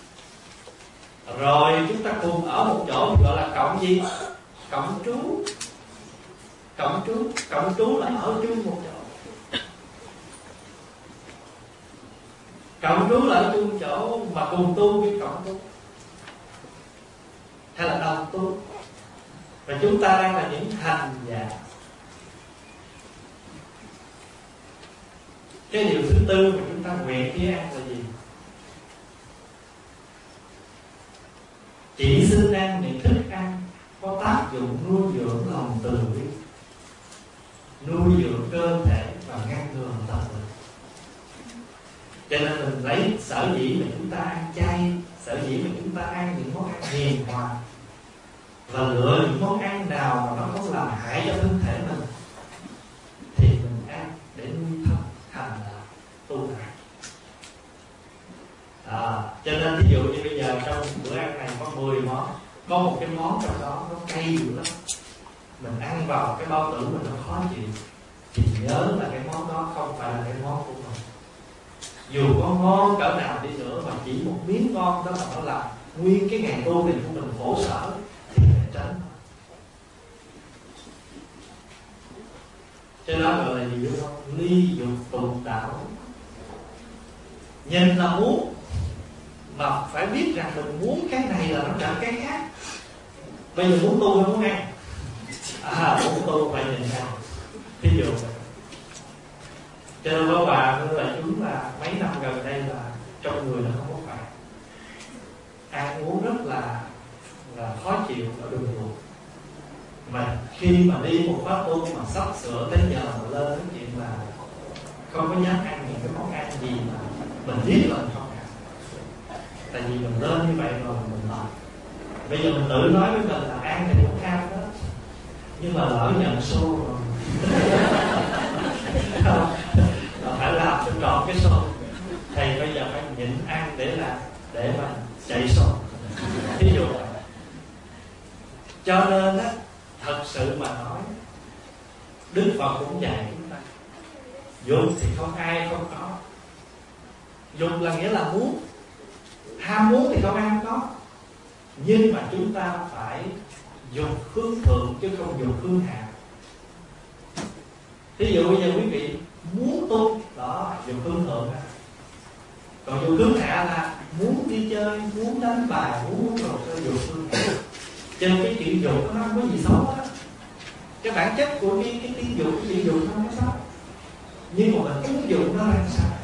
Rồi chúng ta cùng ở một chỗ gọi là cộng gì? Cộng trú. Cộng trú, cộng trú là ở chung một chỗ. Cộng trú là ở chung chỗ mà cùng tu với cộng tu, hay là đồng tu. Và chúng ta đang là những hành giả. Cái điều thứ tư mà chúng ta nguyện khi ăn là gì? Chỉ xin ăn những thức ăn có tác dụng nuôi dưỡng lòng từ bi, nuôi dưỡng cơ thể và ngăn ngừa tập bệnh. Cho nên mình lấy sở dĩ mà chúng ta ăn chay, sở dĩ mà chúng ta ăn những món ăn hiền hòa, và lựa những món ăn nào mà nó không làm hại cho thân thể mình thì mình ăn để nuôi thân thành là tu hành. À, cho nên ví dụ như bây giờ trong bữa ăn này có mười món, có một cái món trong đó nó cay dữ lắm, mình ăn vào cái bao tử mình nó khó chịu, thì nhớ là cái món đó không phải là cái món của mình. Dù có ngon cỡ nào đi nữa mà chỉ một miếng ngon đó mà nó làm nguyên cái ngày tu thì của mình khổ sở thì phải tránh. Cho đó gọi là gì không? Ly dục tục đạo. Nhìn là muốn, mà phải biết rằng mình muốn cái này là nó trở cái khác. Bây giờ muốn tu hay muốn ăn? À, muốn tu phải nhìn ăn. Ví dụ cho nên có bà với lại chúng là mấy năm gần đây là trong người nó không có khỏe, ăn uống rất là là khó chịu ở đường ruột. Mà khi mà đi một pháp tu mà sắp sửa tới giờ mà lên cái chuyện là không có dám ăn những cái món ăn gì mà mình biết là không ăn, tại vì mình lên như vậy rồi mình mệt. Bây giờ mình tự nói với mình là ăn thì cũng ăn đó, nhưng mà lỡ nhận xô rồi phải làm cho tròn cái xô, thầy bây giờ phải nhịn ăn để là để mà chạy xô, ví dụ. Cho nên á, thật sự mà nói, Đức Phật cũng dạy chúng ta, dục thì không ai không có. Dục là nghĩa là muốn, ham muốn thì không ai không có, nhưng mà chúng ta phải dục hướng thượng chứ không dục hướng hạ. Ví dụ bây giờ quý vị muốn tu đó, dục hướng thượng đó. Còn dục hướng hạ là muốn đi chơi, muốn đánh bài, muốn uống rượu, cho dục hướng hạ. Cho nên cái chuyện dục nó không có gì xấu hết. Cái bản chất của cái cái tiếng dục, cái chuyện dục nó không có xấu, nhưng mà mình ứng dụng nó làm sao.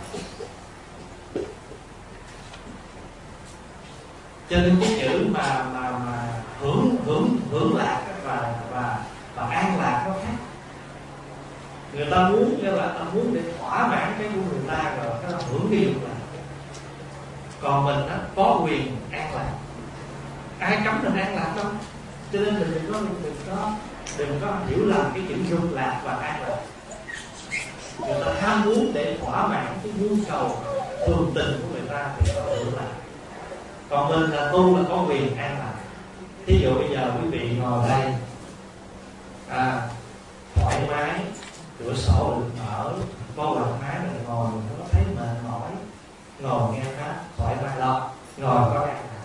Cho nên cái chữ mà mà mà hưởng hưởng hưởng lạc và và và an lạc nó khác. Người ta muốn như là ta muốn để thỏa mãn cái của người ta rồi cái là hưởng cái dục lạc. Còn mình đó, có quyền an lạc, ai cấm mình an lạc đâu. Cho nên mình đừng có đừng có đừng có hiểu lầm cái chữ dục lạc và an lạc. Người ta ham muốn để thỏa mãn cái nhu cầu thường tình của người ta thì họ hưởng lạc. Còn mình là tu là có quyền an lạc. Thí dụ bây giờ quý vị ngồi đây, à, thoải mái, cửa sổ được mở, có quạt máy mình ngồi, mình không có thấy mệt mỏi, ngồi nghe pháp thoải mái lo, ngồi có an lạc.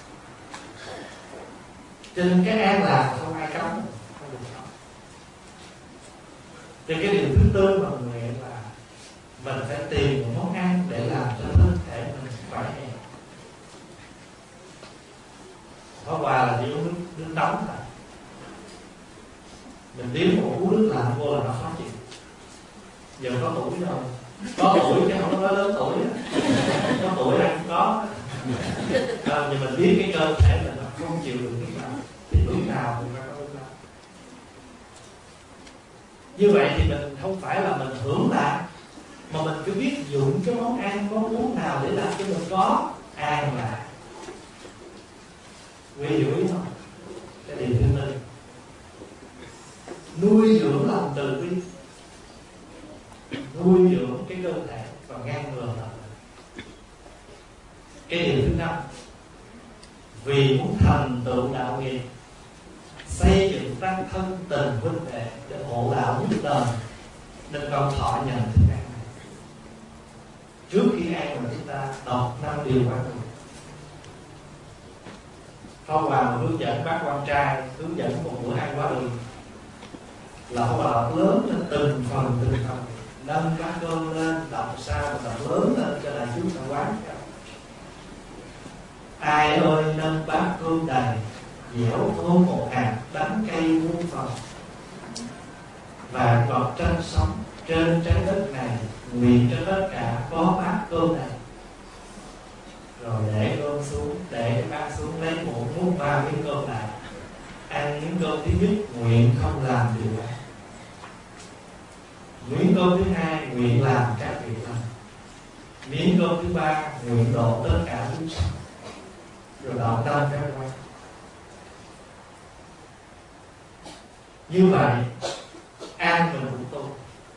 Cho nên cái an lạc không ai cấm, không được cấm. Thì cái điều thứ tư mà mình nguyện là mình phải tìm một món ăn để làm cho thân thể mình khỏe. Có quà là đi uống nước, nước nóng thôi. Mình điếm một uống nước lạnh vô là nó khó chịu. Giờ có tuổi rồi, có tuổi chứ không có lớn tuổi đó. Có tuổi là không có. À, nhưng mình biết cái cơ thể mình nó không chịu được cái lạnh thì lúc nào cũng phải có nước nóng. Như vậy thì mình không phải là mình hưởng lạc, mà mình cứ biết dụng cái món ăn, món uống nào để làm cho mình có an lạc. Quý vị hiểu ý không? Cái điều thứ tư, nuôi dưỡng lòng từ bi, nuôi dưỡng cái cơ thể và ngăn ngừa lòng. Cái điều thứ năm, vì muốn thành tựu đạo nghiệp, xây dựng tăng thân tình huynh đệ để hộ đạo nhất đời, nên con thọ nhận thức ăn này. Trước khi ăn mà chúng ta đọc năm điều quan trọng. Phong Hòa hướng dẫn bác quan trai hướng dẫn một bữa ăn quá đường, là Phong Hòa đọc lớn lên từng phần từng phần, nâng bát cơm lên, đọc sao mà đọc lớn lên cho đại chúng ta quán. Ai ơi nâng bát cơm đầy, dẻo thơm một hạt, đắng cay muôn phần, và ngọt tranh sống trên trái đất này, nguyện cho tất cả có bát cơm này. Rồi để cơm xuống, để cái bát xuống, lấy muỗng múc ba miếng cơm lại, ăn miếng cơm thứ nhất, nguyện không làm điều đó. Miếng cơm thứ hai, nguyện làm các việc lành. Miếng cơm thứ ba, nguyện độ tất cả chúng sanh. Rồi đoạn năm cái quan. Như vậy ăn mình cũng tu.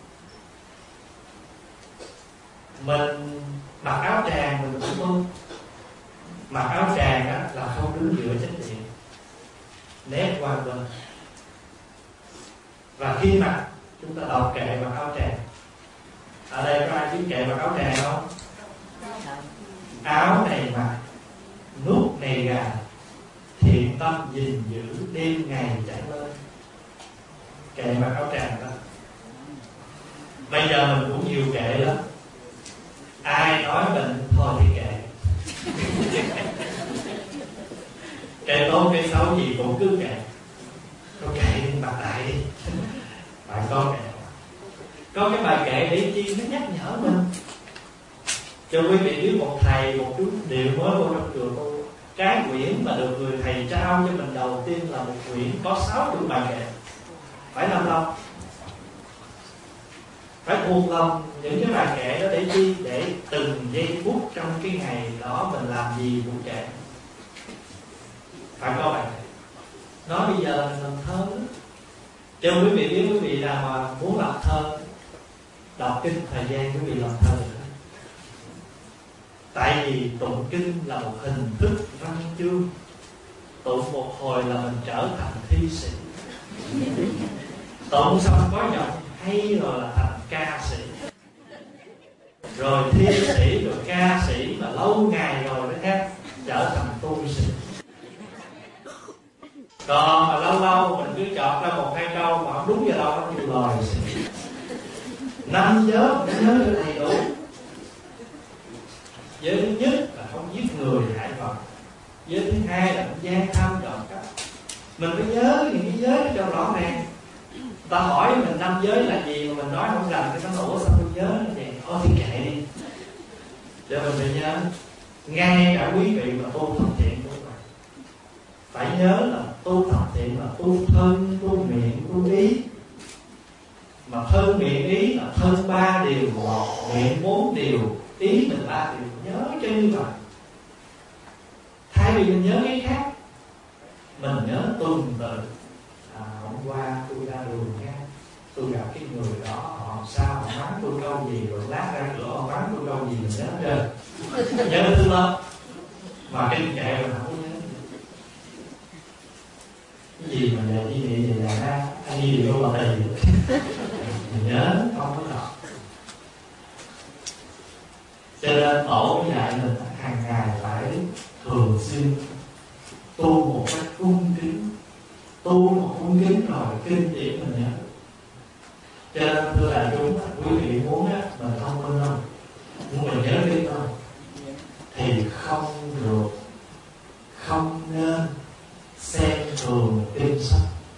Mình mặc áo tràng mình cũng tu. Mặc áo tràng á, là không đứng giữa chánh điện, nét qua bên. Và khi mặc chúng ta đọc kệ mặc áo tràng. Ở đây có ai biết kệ mặc áo tràng không? Áo này mặc, nút này gà, thiện tâm gìn giữ, đêm ngày chẳng lên. Kệ mặc áo tràng đó. Bây giờ mình cũng nhiều kệ lắm. Ai nói bệnh thôi thì kệ. Kệ tốt kệ xấu gì cũng cứ kệ. Có kệ đi mặc lại đi. Bạn có kệ. Có cái bài kệ để chi nó nhắc nhở mình. Cho quý vị biết một thầy, một chú điều mới vô trong trường cô. Cái quyển mà được người thầy trao cho mình đầu tiên là một quyển có sáu mươi bài kệ. Phải làm lòng, phải thuộc lòng những cái bài kệ đó để chi? Để từng giây phút trong cái ngày đó mình làm gì cũng kệ. Phải có bài kệ. Nói bây giờ mình làm thơ đó. Cho quý vị biết, quý vị nào mà muốn làm thơ, đọc kinh thời gian quý vị làm thơ nữa. Tại vì tụng kinh là một hình thức văn chương. Tụng một hồi là mình trở thành thi sĩ. Tụng xong có giọng hay rồi là thành ca sĩ. Rồi thi sĩ, rồi ca sĩ, mà lâu ngày rồi nó khác trở thành tu sĩ. Còn mà lâu lâu mình cứ chọn ra một hai câu mà không đúng giờ đâu nó nhiều lời sĩ. Năm giới mình nhớ được đầy đủ. Giới thứ nhất là không giết người hại vật. Giới thứ hai là không gian tham trộm cắp. Mình phải nhớ những cái giới cho rõ ràng. Ta hỏi mình năm giới là gì mà mình nói không rành, cái nó ủa sao tôi nhớ nó vậy? Thôi thì kệ đi. Cho mình phải nhớ. Ngay cả quý vị mà tu thập thiện cũng vậy. Phải nhớ là tu thập thiện là tu thân, tu miệng, tu ý. Mà thân miệng ý là thân ba điều, miệng bốn điều, ý mình ba điều. Nhớ cho như vậy. Thay vì mình nhớ cái khác, mình nhớ tuần tự. À, hôm qua tôi ra đường nha, tôi gặp cái người đó, họ sao họ mắng tôi câu gì, rồi lát ra cửa họ mắng tôi câu gì mình nhớ trên. Nhớ thứ lên. Mà cái kệ mình không có nhớ. Cái gì mà vậy như vậy vậy là ha, anh đi điều có bà tì. Mình nhớ không có đọc. Cho nên tổ dạy mình hàng ngày phải thường xuyên tu một cách cung kính. Tu một cung kính rồi kinh điển mình nhớ. Cho nên thưa đại chúng, quý vị muốn á, mình thông minh không? Muốn mình nhớ kinh không? Thì không được, không nên xem thường kinh sách.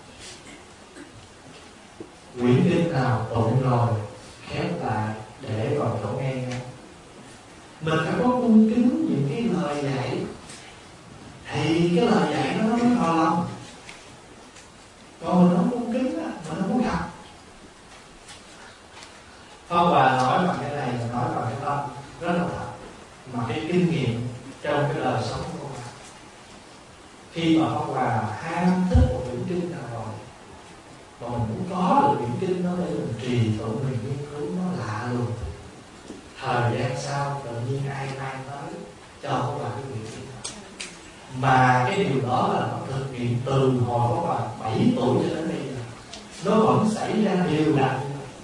Quyển kinh nào tụng rồi khép lại để vào chỗ nghe nghe. Mình phải có cung kính những cái lời dạy, thì cái lời dạy nó mới vào lòng. Còn mình không cung kính á, mình không có gặp. mà cái kinh nghiệm trong cái đời sống của Pháp. Khi mà Pháp Hòa ham thích một quyển kinh nào rồi, mà mình muốn có được quyển kinh đó để mình trì tụng, mình nghiên cứu, nó lạ luôn. Thời gian sau tự nhiên ai mang tới cho Pháp Hòa cái quyển kinh đó. Mà cái điều đó là nó thực hiện từ hồi Pháp Hòa bảy tuổi cho đến bây giờ, nó vẫn xảy ra đều đặn.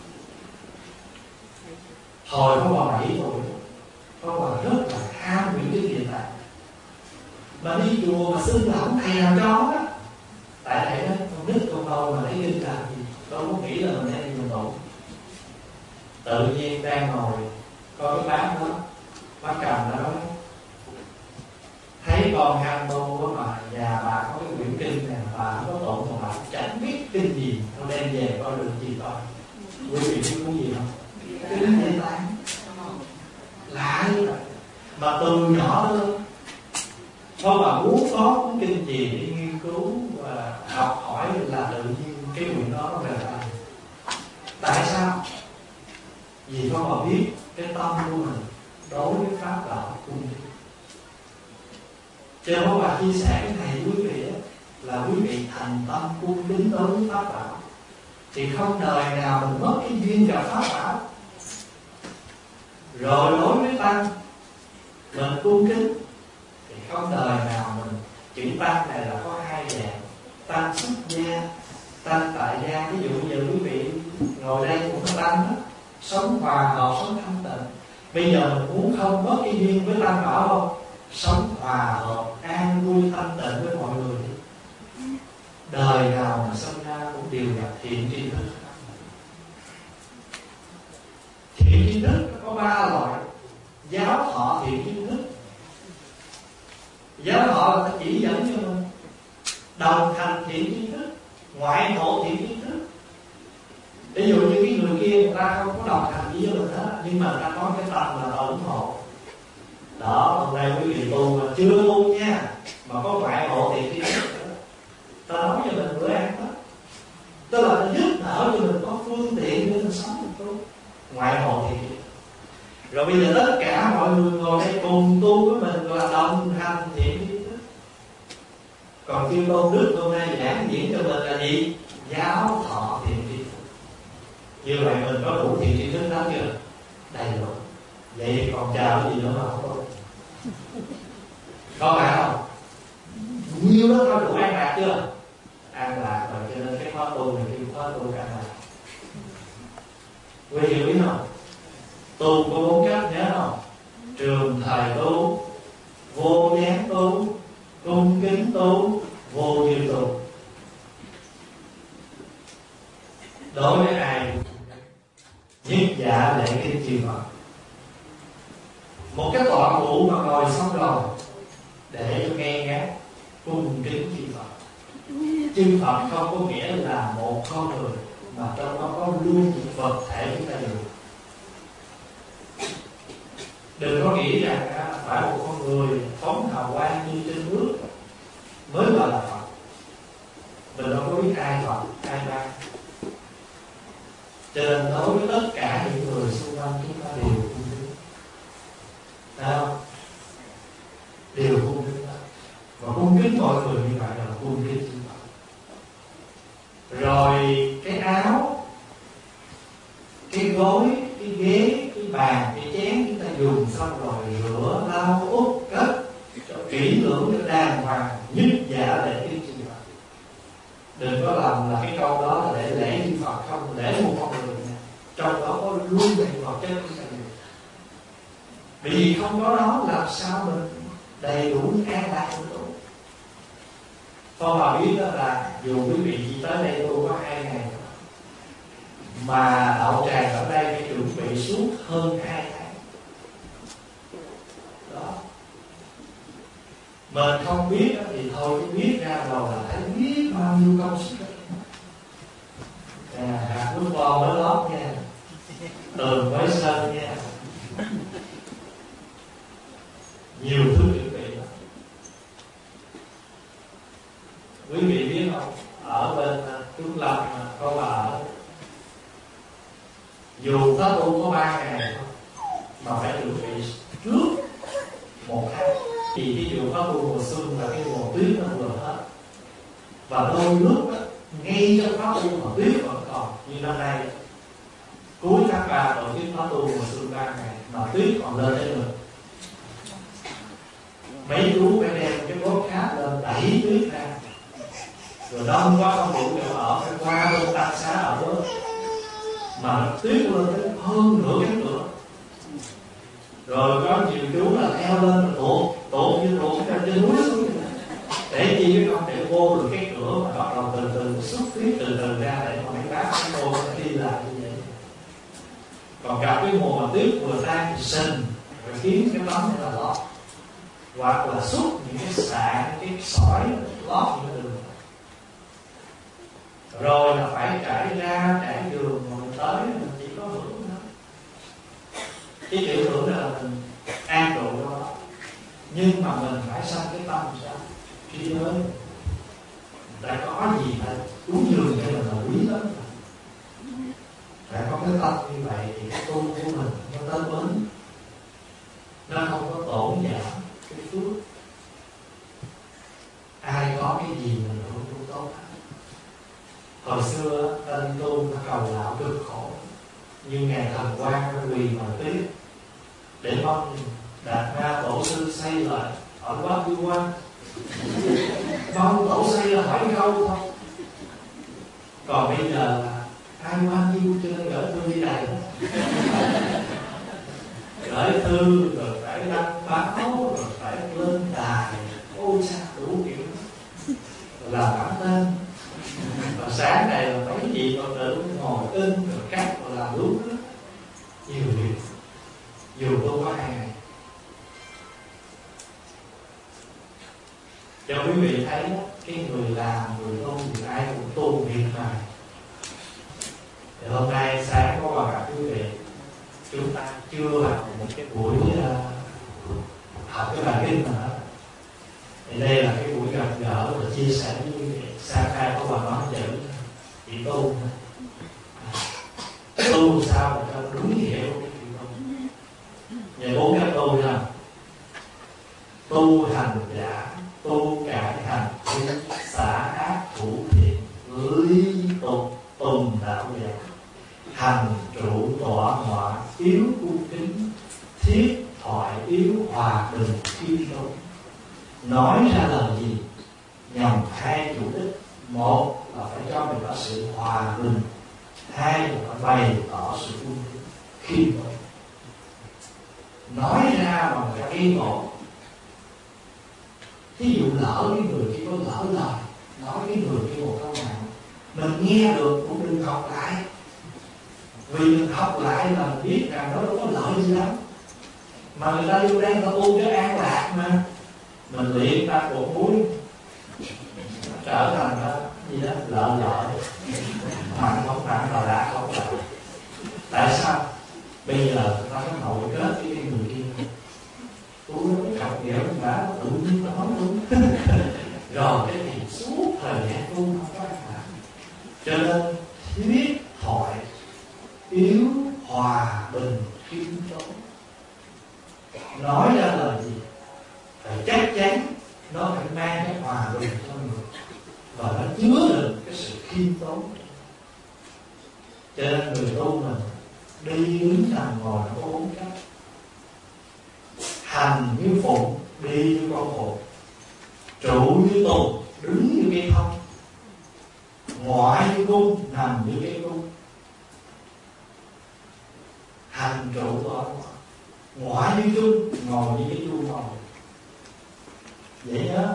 Hồi Pháp Hòa bảy tuổi, Pháp Hòa rất là ham quyển kinh Địa Tạng, mà đi chùa mà xưng là không thầy nào cho á. Tại thầy đó, con nít con đâu mà lấy kinh làm gì, con có nghĩ là mình đang đi mình tụng. Tự nhiên đang ngồi có cái bác đó, bác cầm đó nói, thấy con ham tu quá mà nhà bà có cái quyển kinh này bà không có tụng mà bà chẳng biết kinh gì, con đem về coi được gì coi. Quý vị biết có gì không? Kinh Địa Tạng. Lạ như vậy. Mà từ nhỏ lớn thôi mà muốn có cuốn kinh gì để nghiên cứu và học hỏi là tự nhiên cái quyển đó nó về lại. Tại sao? Vì con mà biết cái tâm của mình đối với pháp đạo cung kính. Cho nên bà chia sẻ cái này với quý vị đó, là quý vị thành tâm cung kính đối với pháp bảo, thì không đời nào mình mất cái duyên gặp pháp bảo. Rồi đối với tăng mình cung kính, thì không đời nào mình, chữ tăng này là có hai dạng: tăng xuất gia, tăng tại gia. Ví dụ như quý vị ngồi đây cũng có tăng đó, sống hòa hợp, sống thanh tịnh. Bây giờ mình muốn không mất cái duyên với tăng bảo không? Sống hòa hợp, an vui, thanh tịnh với mọi người đi. Đời nào mà sinh ra cũng đều là thiện tri thức. Thiện tri thức có ba loại: giáo thọ thiện tri thức. Giáo thọ là ta chỉ dẫn cho mình. Đồng thành thiện tri thức, ngoại ngộ thiện tri thức. Ví dụ như cái người kia người ta không có đồng hành với mình hết, nhưng mà người ta có cái tâm là ủng hộ. Đó, hôm nay quý vị tu mà chưa tu nha, mà có ngoại ngộ thiện tri thức, ta nói cho mình bữa ăn đó, tức là ta giúp đỡ cho mình có phương tiện để mình sống được tu. Ngoại ngộ thiện tri thức. Rồi bây giờ tất cả mọi người ngồi đây cùng tu với mình là đồng hành thiện tri thức. Còn Chư Tôn Đức hôm nay giảng diễn cho mình là gì? Giáo thọ thiện tri thức. Như vậy mình có đủ thiện tri thức đó chưa? Đầy đủ. Vậy còn chờ cái gì nữa mà không tu? Có phải không? Nhiều đó thôi đủ an lạc chưa? An lạc rồi, cho nên cái khóa tu này kêu khóa tu an lạc. Quý hiểu biết không? Tu có bốn cách nhớ không? Trường thời tu, vô gián tu, cung kính tu, vô như tu. Đối với ai nhất dạ lễ kinh chư Phật. Một cái tọa cụ mà ngồi xong rồi để cho nghe ngát cung kính chư Phật. Chư Phật không có nghĩa là một con người, mà trong đó có luôn một vật thể chúng ta dùng. Đừng có nghĩ rằng phải một con người phóng hào quang như trên nước mới gọi là Phật. Mình đâu có biết ai Phật, ai ban. Cho nên đối với tất cả những người xung quanh chúng ta đều cung kính. Thấy không? Đều cung kính đó. Và cung kính mọi người như vậy là cung kính chư Phật. Rồi cái áo, cái gối, cái ghế, cái bàn, cái chén chúng ta dùng xong rồi rửa, lau, úp, cất cho kỹ lưỡng, cho đàng hoàng, nhất dạ lễ kính chư Phật. Đừng có làm là cái câu đó là để lễ chư Phật, không lễ một con người này. Trong đó có luôn thành vật chất chúng ta dùng. Bởi vì không có đó làm sao mình đầy đủ an lạc của tu. Con bà biết đó là dù quý vị chỉ tới đây tu có hai ngày thôi, mà đạo tràng ở đây phải chuẩn bị suốt hơn hai tháng. Đó. Mình không biết đó, thì thôi chứ biết ra rồi là thấy biết bao nhiêu công sức. À, hạt nước bò mới lót nha, tường mới sơn nha, nhiều thứ chuẩn bị đó. Quý vị biết không, ở bên Trung Lâm mà có bà ở, dù khóa tu có ba ngày thôi mà phải chuẩn bị trước Thì ví dụ có mùa mùa xuân và cái mùa tuyết nó vừa hết, và đôi lúc đó, ngay trong pháp tu mà tuyết vẫn còn, như năm nay cuối tháng ba tổ chức pháp tu mùa xuân ba ngày mà tuyết còn lên đến được, mấy chú phải đem cái bốt cát lên đẩy tuyết ra, rồi đông quá không đủ chỗ ở phải qua bên tăng xá ở đó, mà tuyết lên đến hơn nửa cái nữa. Rồi có nhiều chú là theo lên rồi tuột tuột như tuột ra trên núi xuống, để chi cái không để vô được cái cửa mà bắt đầu từ từ xuất tuyết từ từ ra để mà mấy bác cái vô đi lại như vậy. Còn gặp cái mùa mà tuyết vừa tan thì sình, rồi kiếm cái tấm này là lót, hoặc là xúc những cái sạn, cái sỏi lót những cái đường, rồi là phải trải ra trải giường mà mình tới mình chỉ có hưởng thôi. Cái kiểu hưởng là mình an trụ đó, nhưng mà mình phải sanh cái tâm sao khi tới đã có gì phải cúng dường cho mình là quý lắm, phải có cái tâm như vậy thì cái tu của mình nó tới bến, nó không có tổn giảm cái phước. Ai có cái gì mình cũng tu tốt. Hồi xưa tên tu nó cầu lão cực khổ, nhưng ngài thần quan nó quỳ mà tuyết để mong Đạt Ma tổ sư xây lại ở Quá Tư Quan, mong tổ xây là hỏi câu thôi. Còn bây giờ là ai quan nhiêu cho nên gửi thư đi đầy, gửi thư rồi phải đăng báo rồi phải lên đài, ôi sao đủ kiểu là bản tên. Và sáng này là mấy chị còn tự ngồi in rồi cắt và làm đúng đó, nhiều việc dù tôi có hai ngày. Cho quý vị thấy đó, cái người làm người tu thì ai cũng tu việc này. Thì hôm nay sáng có vào gặp quý vị, chúng ta chưa học một cái buổi uh, học cái bài kinh nữa. Thì đây là cái buổi gặp gỡ và chia sẻ với quý vị. Sa khai có bà nói chữ chỉ tu tu sao mà cho đúng nghĩa của cái chuyện tu. Về bốn cái tu nha: tu hành giả, tu cải hành, xả ác thủ thiện, lý tục tùng đạo giả, hành trụ tọa ngọa, yếu cung kính, thiết thoại yếu hòa bình khiêm tốn. Nói ra lời gì nhằm hai chủ đích: một là phải cho mình có sự hòa bình, hai là phải bày tỏ sự cung kính khiêm tốn. Nói ra bằng cái ý ngộ. Thí dụ lỡ cái người kia có lỡ lời, nói cái người kia một câu nào mình nghe được cũng đừng học lại, vì mình học lại là mình biết rằng nó đâu có lợi gì lắm, mà người ta vô đây người ta tu cho an lạc mà mình luyện ta cột muối trở thành đó, gì đó lợi lợi mạnh không mạnh là lạc không lạc. Tại sao bây giờ ta có nội kết với cái người kia, tôi nó học dẻo đã tự nhiên nó nói luôn rồi cái thì suốt thời gian tu không có an lạc. Cho nên thuyết thoại yếu hòa bình khiêm tốn, nói ra lời gì phải chắc chắn nó phải mang cái hòa bình cho người và nó chứa được cái sự khiêm tốn. Cho nên người tu mình đi đứng nằm ngồi nó có bốn cách: hành như phụng, đi như con phụng, trụ như tùng, đứng như cây thông, ngoại như cung, nằm như cây cung. Hành trụ tọa ngoại như chung, ngồi như cái chuông ngồi. Vậy nhớ,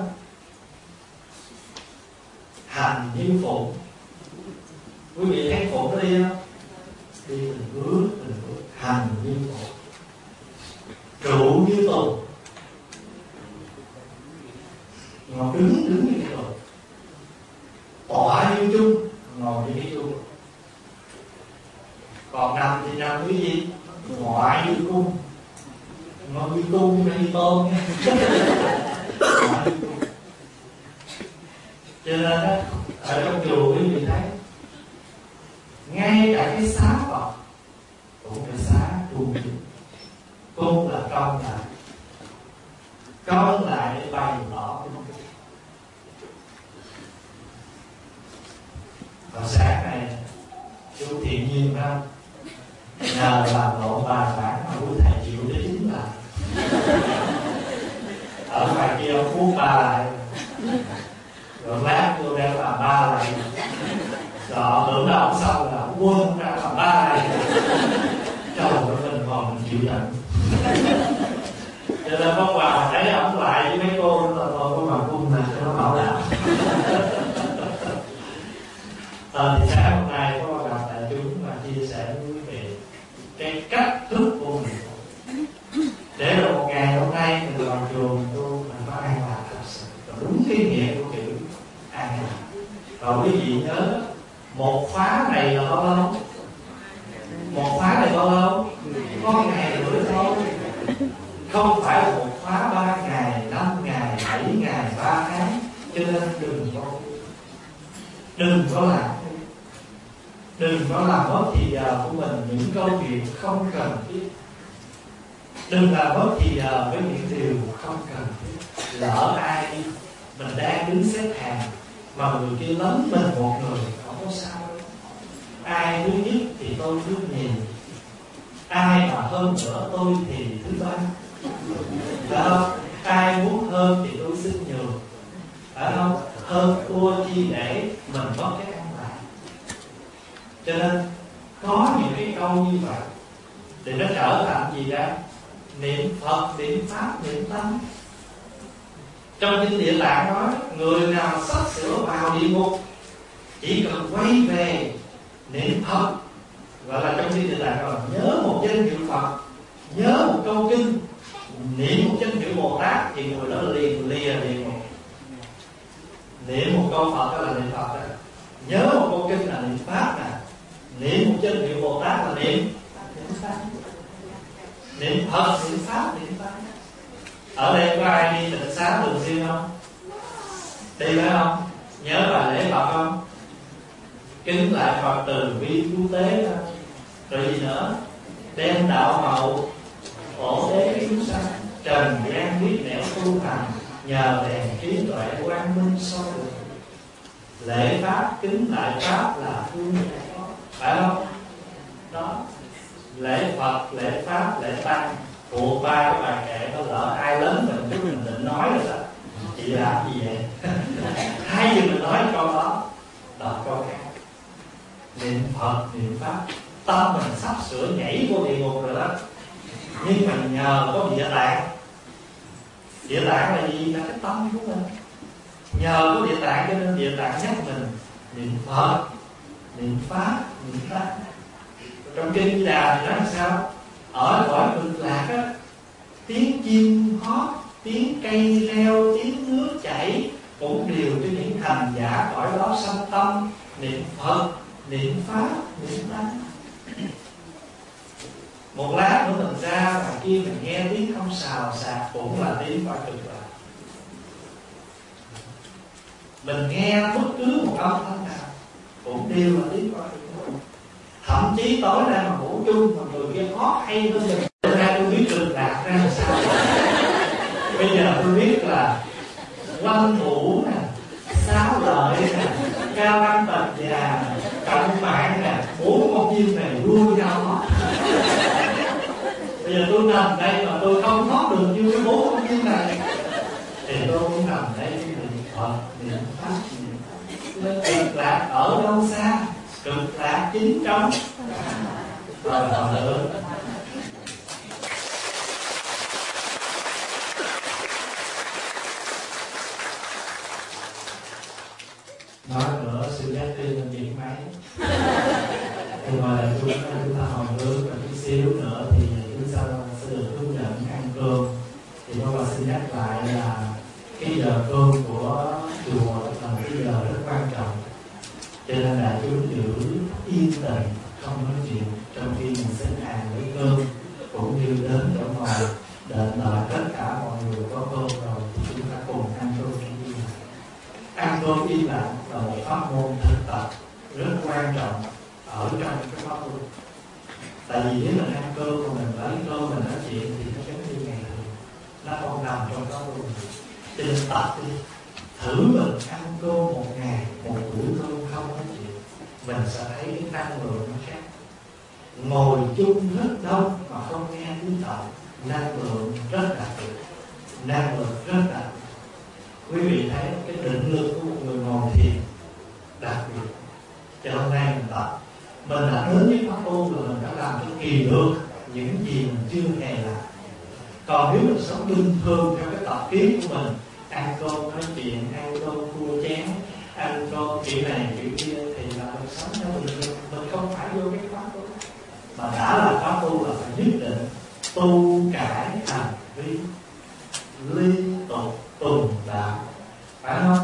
hành như phụng. Quý vị thấy phụng nó đi không? Đi từng bước từng bước. Hành như phụng. Trụ như tùng, ngồi đứng đứng như cái tùng. Tọa như chung, ngồi như cái chung. Còn nằm thì nằm cái gì? Ngoại như cung, ngồi như cung như như tôn nha. Cho nên đó, ở trong chùa quý vị thấy ngay cả cái xá Phật cũng phải xá cung kính. Cung là trong là coi lại để bày tỏ cái mong muốn. Vào sáng này chú Thiện Nhiên phải không? Nhờ làm lộ bài bản mà quý thầy chịu để chính lại. Ở ngoài kia ông Phú ba lại, rồi lát tôi đang làm ba lại, rồi tưởng là ông xong là ông quên ra làm ba lại. Trời ơi, mình còn mình chịu nhận. Cho nên con Hòa thấy ông lại với mấy cô là thôi có mà cung này cho nó bảo đảm. Ờ, thì sáng hôm nay có gặp đại chúng và chia sẻ với quý vị cái cách thức của mình để rồi một ngày hôm nay mình vào trường tu mình có an lạc thật sự, đúng cái nghĩa của chữ an lạc. Và quý vị nhớ một khóa này là bao lâu? Một khóa này bao lâu? Có ngày nữa thôi, không phải là một khóa ba ngày, năm ngày, bảy ngày, ba tháng. Cho nên đừng có đừng có làm đừng có làm mất thì giờ của mình những câu chuyện không cần thiết. Đừng làm mất thì giờ với những điều không cần thiết. Lỡ ai mình đang đứng xếp hàng mà người kia lấn mình một người không có sao đâu. Ai thứ nhất thì tôi thứ nhì, ai mà hơn nữa tôi thì thứ ba. Phải không? Ai muốn hơn thì tôi xin nhường. Phải không? Hơn thua chi để mình có cái an lạc. Cho nên có những cái câu như vậy để nó trở thành gì đó? Niệm Phật, niệm Pháp, niệm Tăng. Trong kinh Địa Tạng nói người nào sắp sửa vào địa ngục chỉ cần quay về niệm Phật, gọi là trong kinh Địa Tạng rồi, nhớ một danh hiệu Phật, nhớ một câu kinh, niệm một danh hiệu Bồ Tát thì người đó liền lìa địa ngục. Niệm một câu Phật đó là niệm Phật đó, nhớ một câu kinh là niệm Pháp nè, niệm một danh hiệu Bồ Tát là niệm niệm Phật, niệm Pháp, niệm Tăng. Ở đây có ai đi tịnh xá thường xuyên không? Đi phải không? Nhớ bài lễ Phật không? Kính lại Phật từ bi cứu tế không? Rồi gì nữa? Đem đạo màu phổ đế cứu sanh, trần gian biết nẻo tu hành, nhờ đèn trí tuệ quang minh soi đường. Lễ Pháp, kính lại Pháp là phương giải, phải không? Đó. Lễ Phật, lễ Pháp, lễ Tăng thuộc ba cái bài kệ đó. Lỡ ai lớn mình chút mình định nói rồi đó, chị làm gì vậy? Hay gì mình nói câu đó, đọc câu khác. Niệm Phật, niệm Pháp, tâm mình sắp sửa nhảy vô địa ngục rồi đó. Nhưng mà nhờ có Địa Tạng. Địa Tạng là gì? Là cái tâm của mình. Nhờ có Địa Tạng cho nên Địa Tạng nhắc mình niệm Phật, niệm Pháp, niệm Tăng. Trong kinh Di Đà thì nói làm sao? Ở cõi cực lạc á, tiếng chim hót, tiếng cây reo, tiếng nước chảy cũng đều cho những hành giả cõi đó sanh tâm niệm Phật, niệm Pháp, niệm Tăng. Một lát nữa mình ra ngoài kia mình nghe tiếng không xào xạc cũng là tiếng cõi cực lạc. Mình nghe bất cứ một âm thanh nào cũng đều là tiếng cõi cực lạc. Thậm chí tối nay mà ngủ chung mà người kia hót hay hơn mình, ra tôi biết cực lạc ra làm sao. Bây giờ tôi biết là Quanh Thủ nè, Sáu Lợi nè, Cao Đăng Bạch Già, Trọng Mạng nè, bốn con chim này đua nhau hót. Bây giờ tôi nằm đây mà tôi không hót được như cái bốn con chim này thì tôi cũng nằm đây niệm Phật, niệm Pháp, niệm Pháp. Cực lạc ở đâu xa? Cực lạc chính trong. Rồi còn nữa. Nói nữa sự giác tiên là chuyện mấy. Nhưng mà là chúng ta chúng ta hồi hướng và chút xíu nữa thì chúng ta sẽ được hướng dẫn ăn cơm. Thì nó bà xin nhắc lại là cái giờ cơm của chùa là một cái giờ rất quan trọng. Cho nên là chúng giữ yên tĩnh, không nói chuyện trong khi mình xếp hàng lấy cơm, cũng như đến ở ngoài đợi đợi tất cả mọi người có cơm rồi thì chúng ta cùng ăn cơm im lặng. Ăn cơm im lặng là một pháp môn thực tập rất quan trọng ở trong cái pháp môn. Tại vì nếu mình ăn cơm mà mình lấy cơm mình nói chuyện thì nó giống như ngày thường, nó không nằm nằm trong đó luôn. Cho nên tập đi, thử mình ăn cơm một ngày, một bữa cơm không có chịu, mình sẽ thấy cái năng lượng nó khác. Ngồi chung rất đông mà không nghe tiếng động, năng lượng rất đặc biệt, năng lượng rất đặc biệt. Quý vị thấy cái định lực của một người ngồi thiền đặc biệt. Cho hôm nay mình tập, mình đã đến với pháp tu rồi, mình đã làm cho kỳ được những gì mình chưa hề làm. Còn nếu mình sống bình thường theo cái tập kiến của mình, ăn cơm nói chuyện, ăn cơm cua chén, ăn cơm kiểu này kiểu kia, thì là mình sống theo bình thường, mình không phải vô cái pháp tu. Mà đã là pháp tu là phải nhất định tu cải hành vi liên tục tùng đạo, phải không?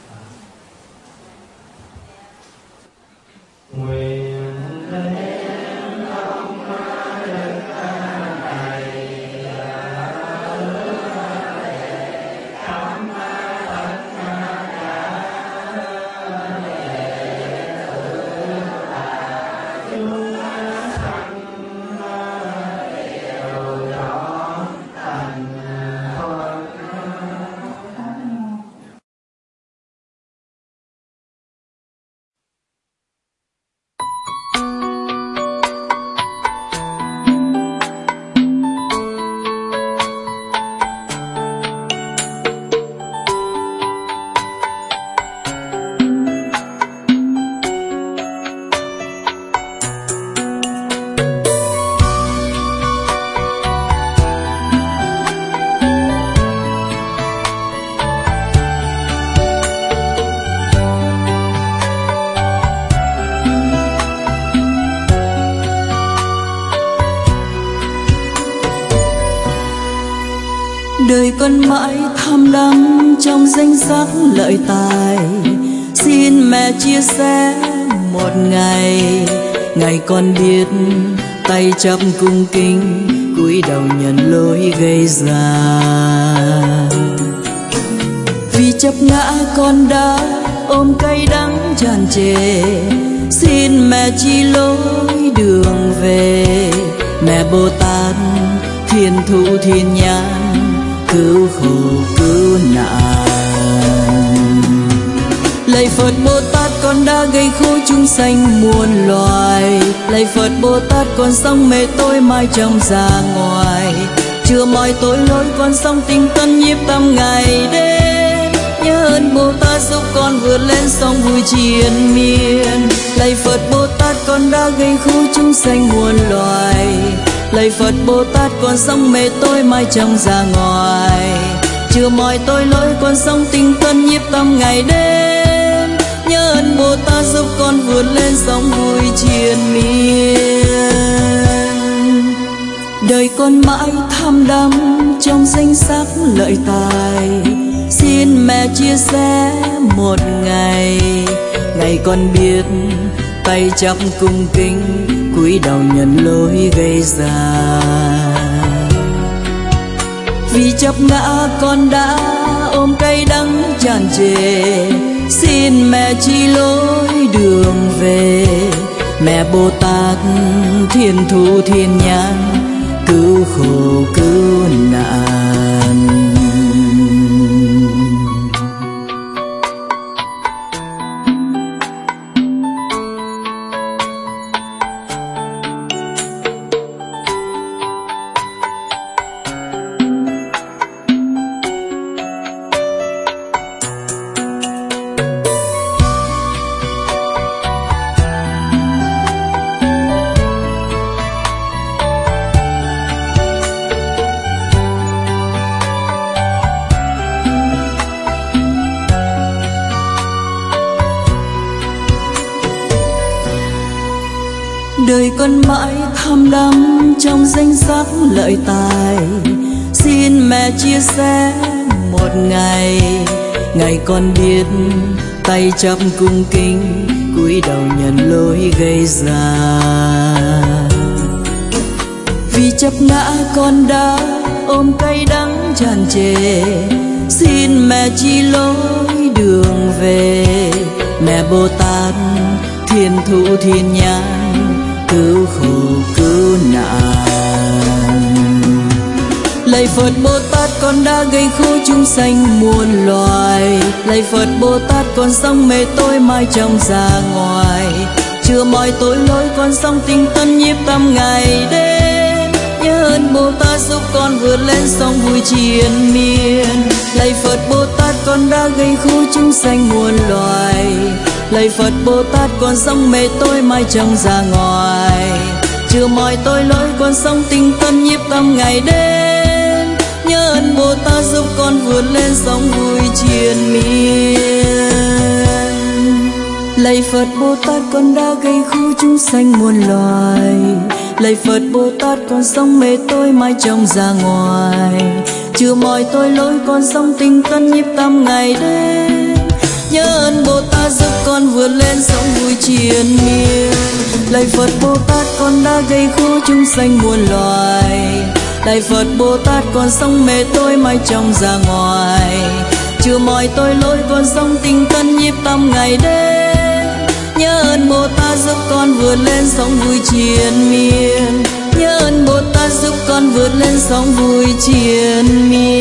Nguyện đem ông đức thầy cảm ơn đời con mãi tham đắm trong danh sắc lợi tài. Xin mẹ chia sẻ một ngày, ngày con biết tay chấp cung kính, cúi đầu nhận lỗi gây ra. Vì chấp ngã con đã ôm cay đắng tràn trề, xin mẹ chỉ lối đường về. Mẹ Bồ Tát thiên thụ thiên nhãn, cứu khổ cứu nạn. Lạy Phật Bồ Tát, con đã gây khổ chúng sanh muôn loài. Lạy Phật Bồ Tát, con sống mê tối mai trong ra ngoài. Chưa mọi tội lỗi con sống tinh tấn nhiếp tâm ngày đêm. Nhớ ơn Bồ Tát giúp con vượt lên sông vui triền miên. Lạy Phật Bồ Tát, con đã gây khổ chúng sanh muôn loài. Lạy Phật Bồ Tát, con sống mê tối mai trong ra ngoài. Chưa mọi tội lỗi con sống tinh tấn nhiếp tâm ngày đêm. Nhớ ơn Bồ Tát giúp con vượt lên sông vui triền miên. Đời con mãi tham đắm trong danh sắc lợi tài. Xin mẹ chia sẻ một ngày, ngày con biết tay chấp cung kính, cúi đầu nhận lỗi gây ra. Vì chấp ngã con đã ôm cay đắng tràn trề, xin mẹ chỉ lối đường về. Mẹ Bồ Tát thiên thụ thiên nhãn, cứu khổ cứu nạn. Đời con mãi tham đắm trong danh sắc lợi tài. Xin mẹ chia sẻ một ngày, ngày con biết tay chấp cung kính, cúi đầu nhận lỗi gây ra. Vì chấp ngã con đã ôm cay đắng tràn trề, xin mẹ chỉ lối đường về. Mẹ Bồ Tát thiên thụ thiên nhãn, cứu khổ cứu nạn. Lạy Phật Bồ Tát, con con đã gây khổ chúng sanh muôn loài. Lạy Phật Bồ Tát con sống mê tôi mai trong ra ngoài. Chưa mọi tội lỗi con sống tinh tấn nhiếp tâm ngày đêm. Nhớ ơn Bồ Tát giúp con vượt lên sóng vui triền miên. Lạy Phật Bồ Tát con đã gây khổ chúng sanh muôn loài. Lạy Phật Bồ Tát con sống mê tôi mai trong ra ngoài. Chưa mọi tội lỗi con sống tinh tấn nhiếp tâm ngày đêm. Nhớ ơn Bồ Tát giúp con vượt lên sóng vui triền miên. Lạy Phật Bồ Tát con đã gây khổ chúng sanh muôn loài. Lạy Phật Bồ Tát con sống mê tôi mai trong ra ngoài. Chưa mọi tội lỗi con sống tinh tấn nhiếp tâm ngày đêm. Nhớ ơn Bồ Tát giúp con vượt lên sóng vui triền miên. Lạy Phật Bồ Tát con đã gây khổ chúng sanh muôn loài. Lạy Phật Bồ Tát con sống mê tôi mai trong ra ngoài. Chưa mọi tội lỗi con sống tinh tấn nhiếp tâm ngày đêm. Nhớ ơn Bồ Tát giúp con vượt lên sóng vui triền miên. Nhớ ơn Bồ Tát giúp con vượt lên sóng vui triền miên.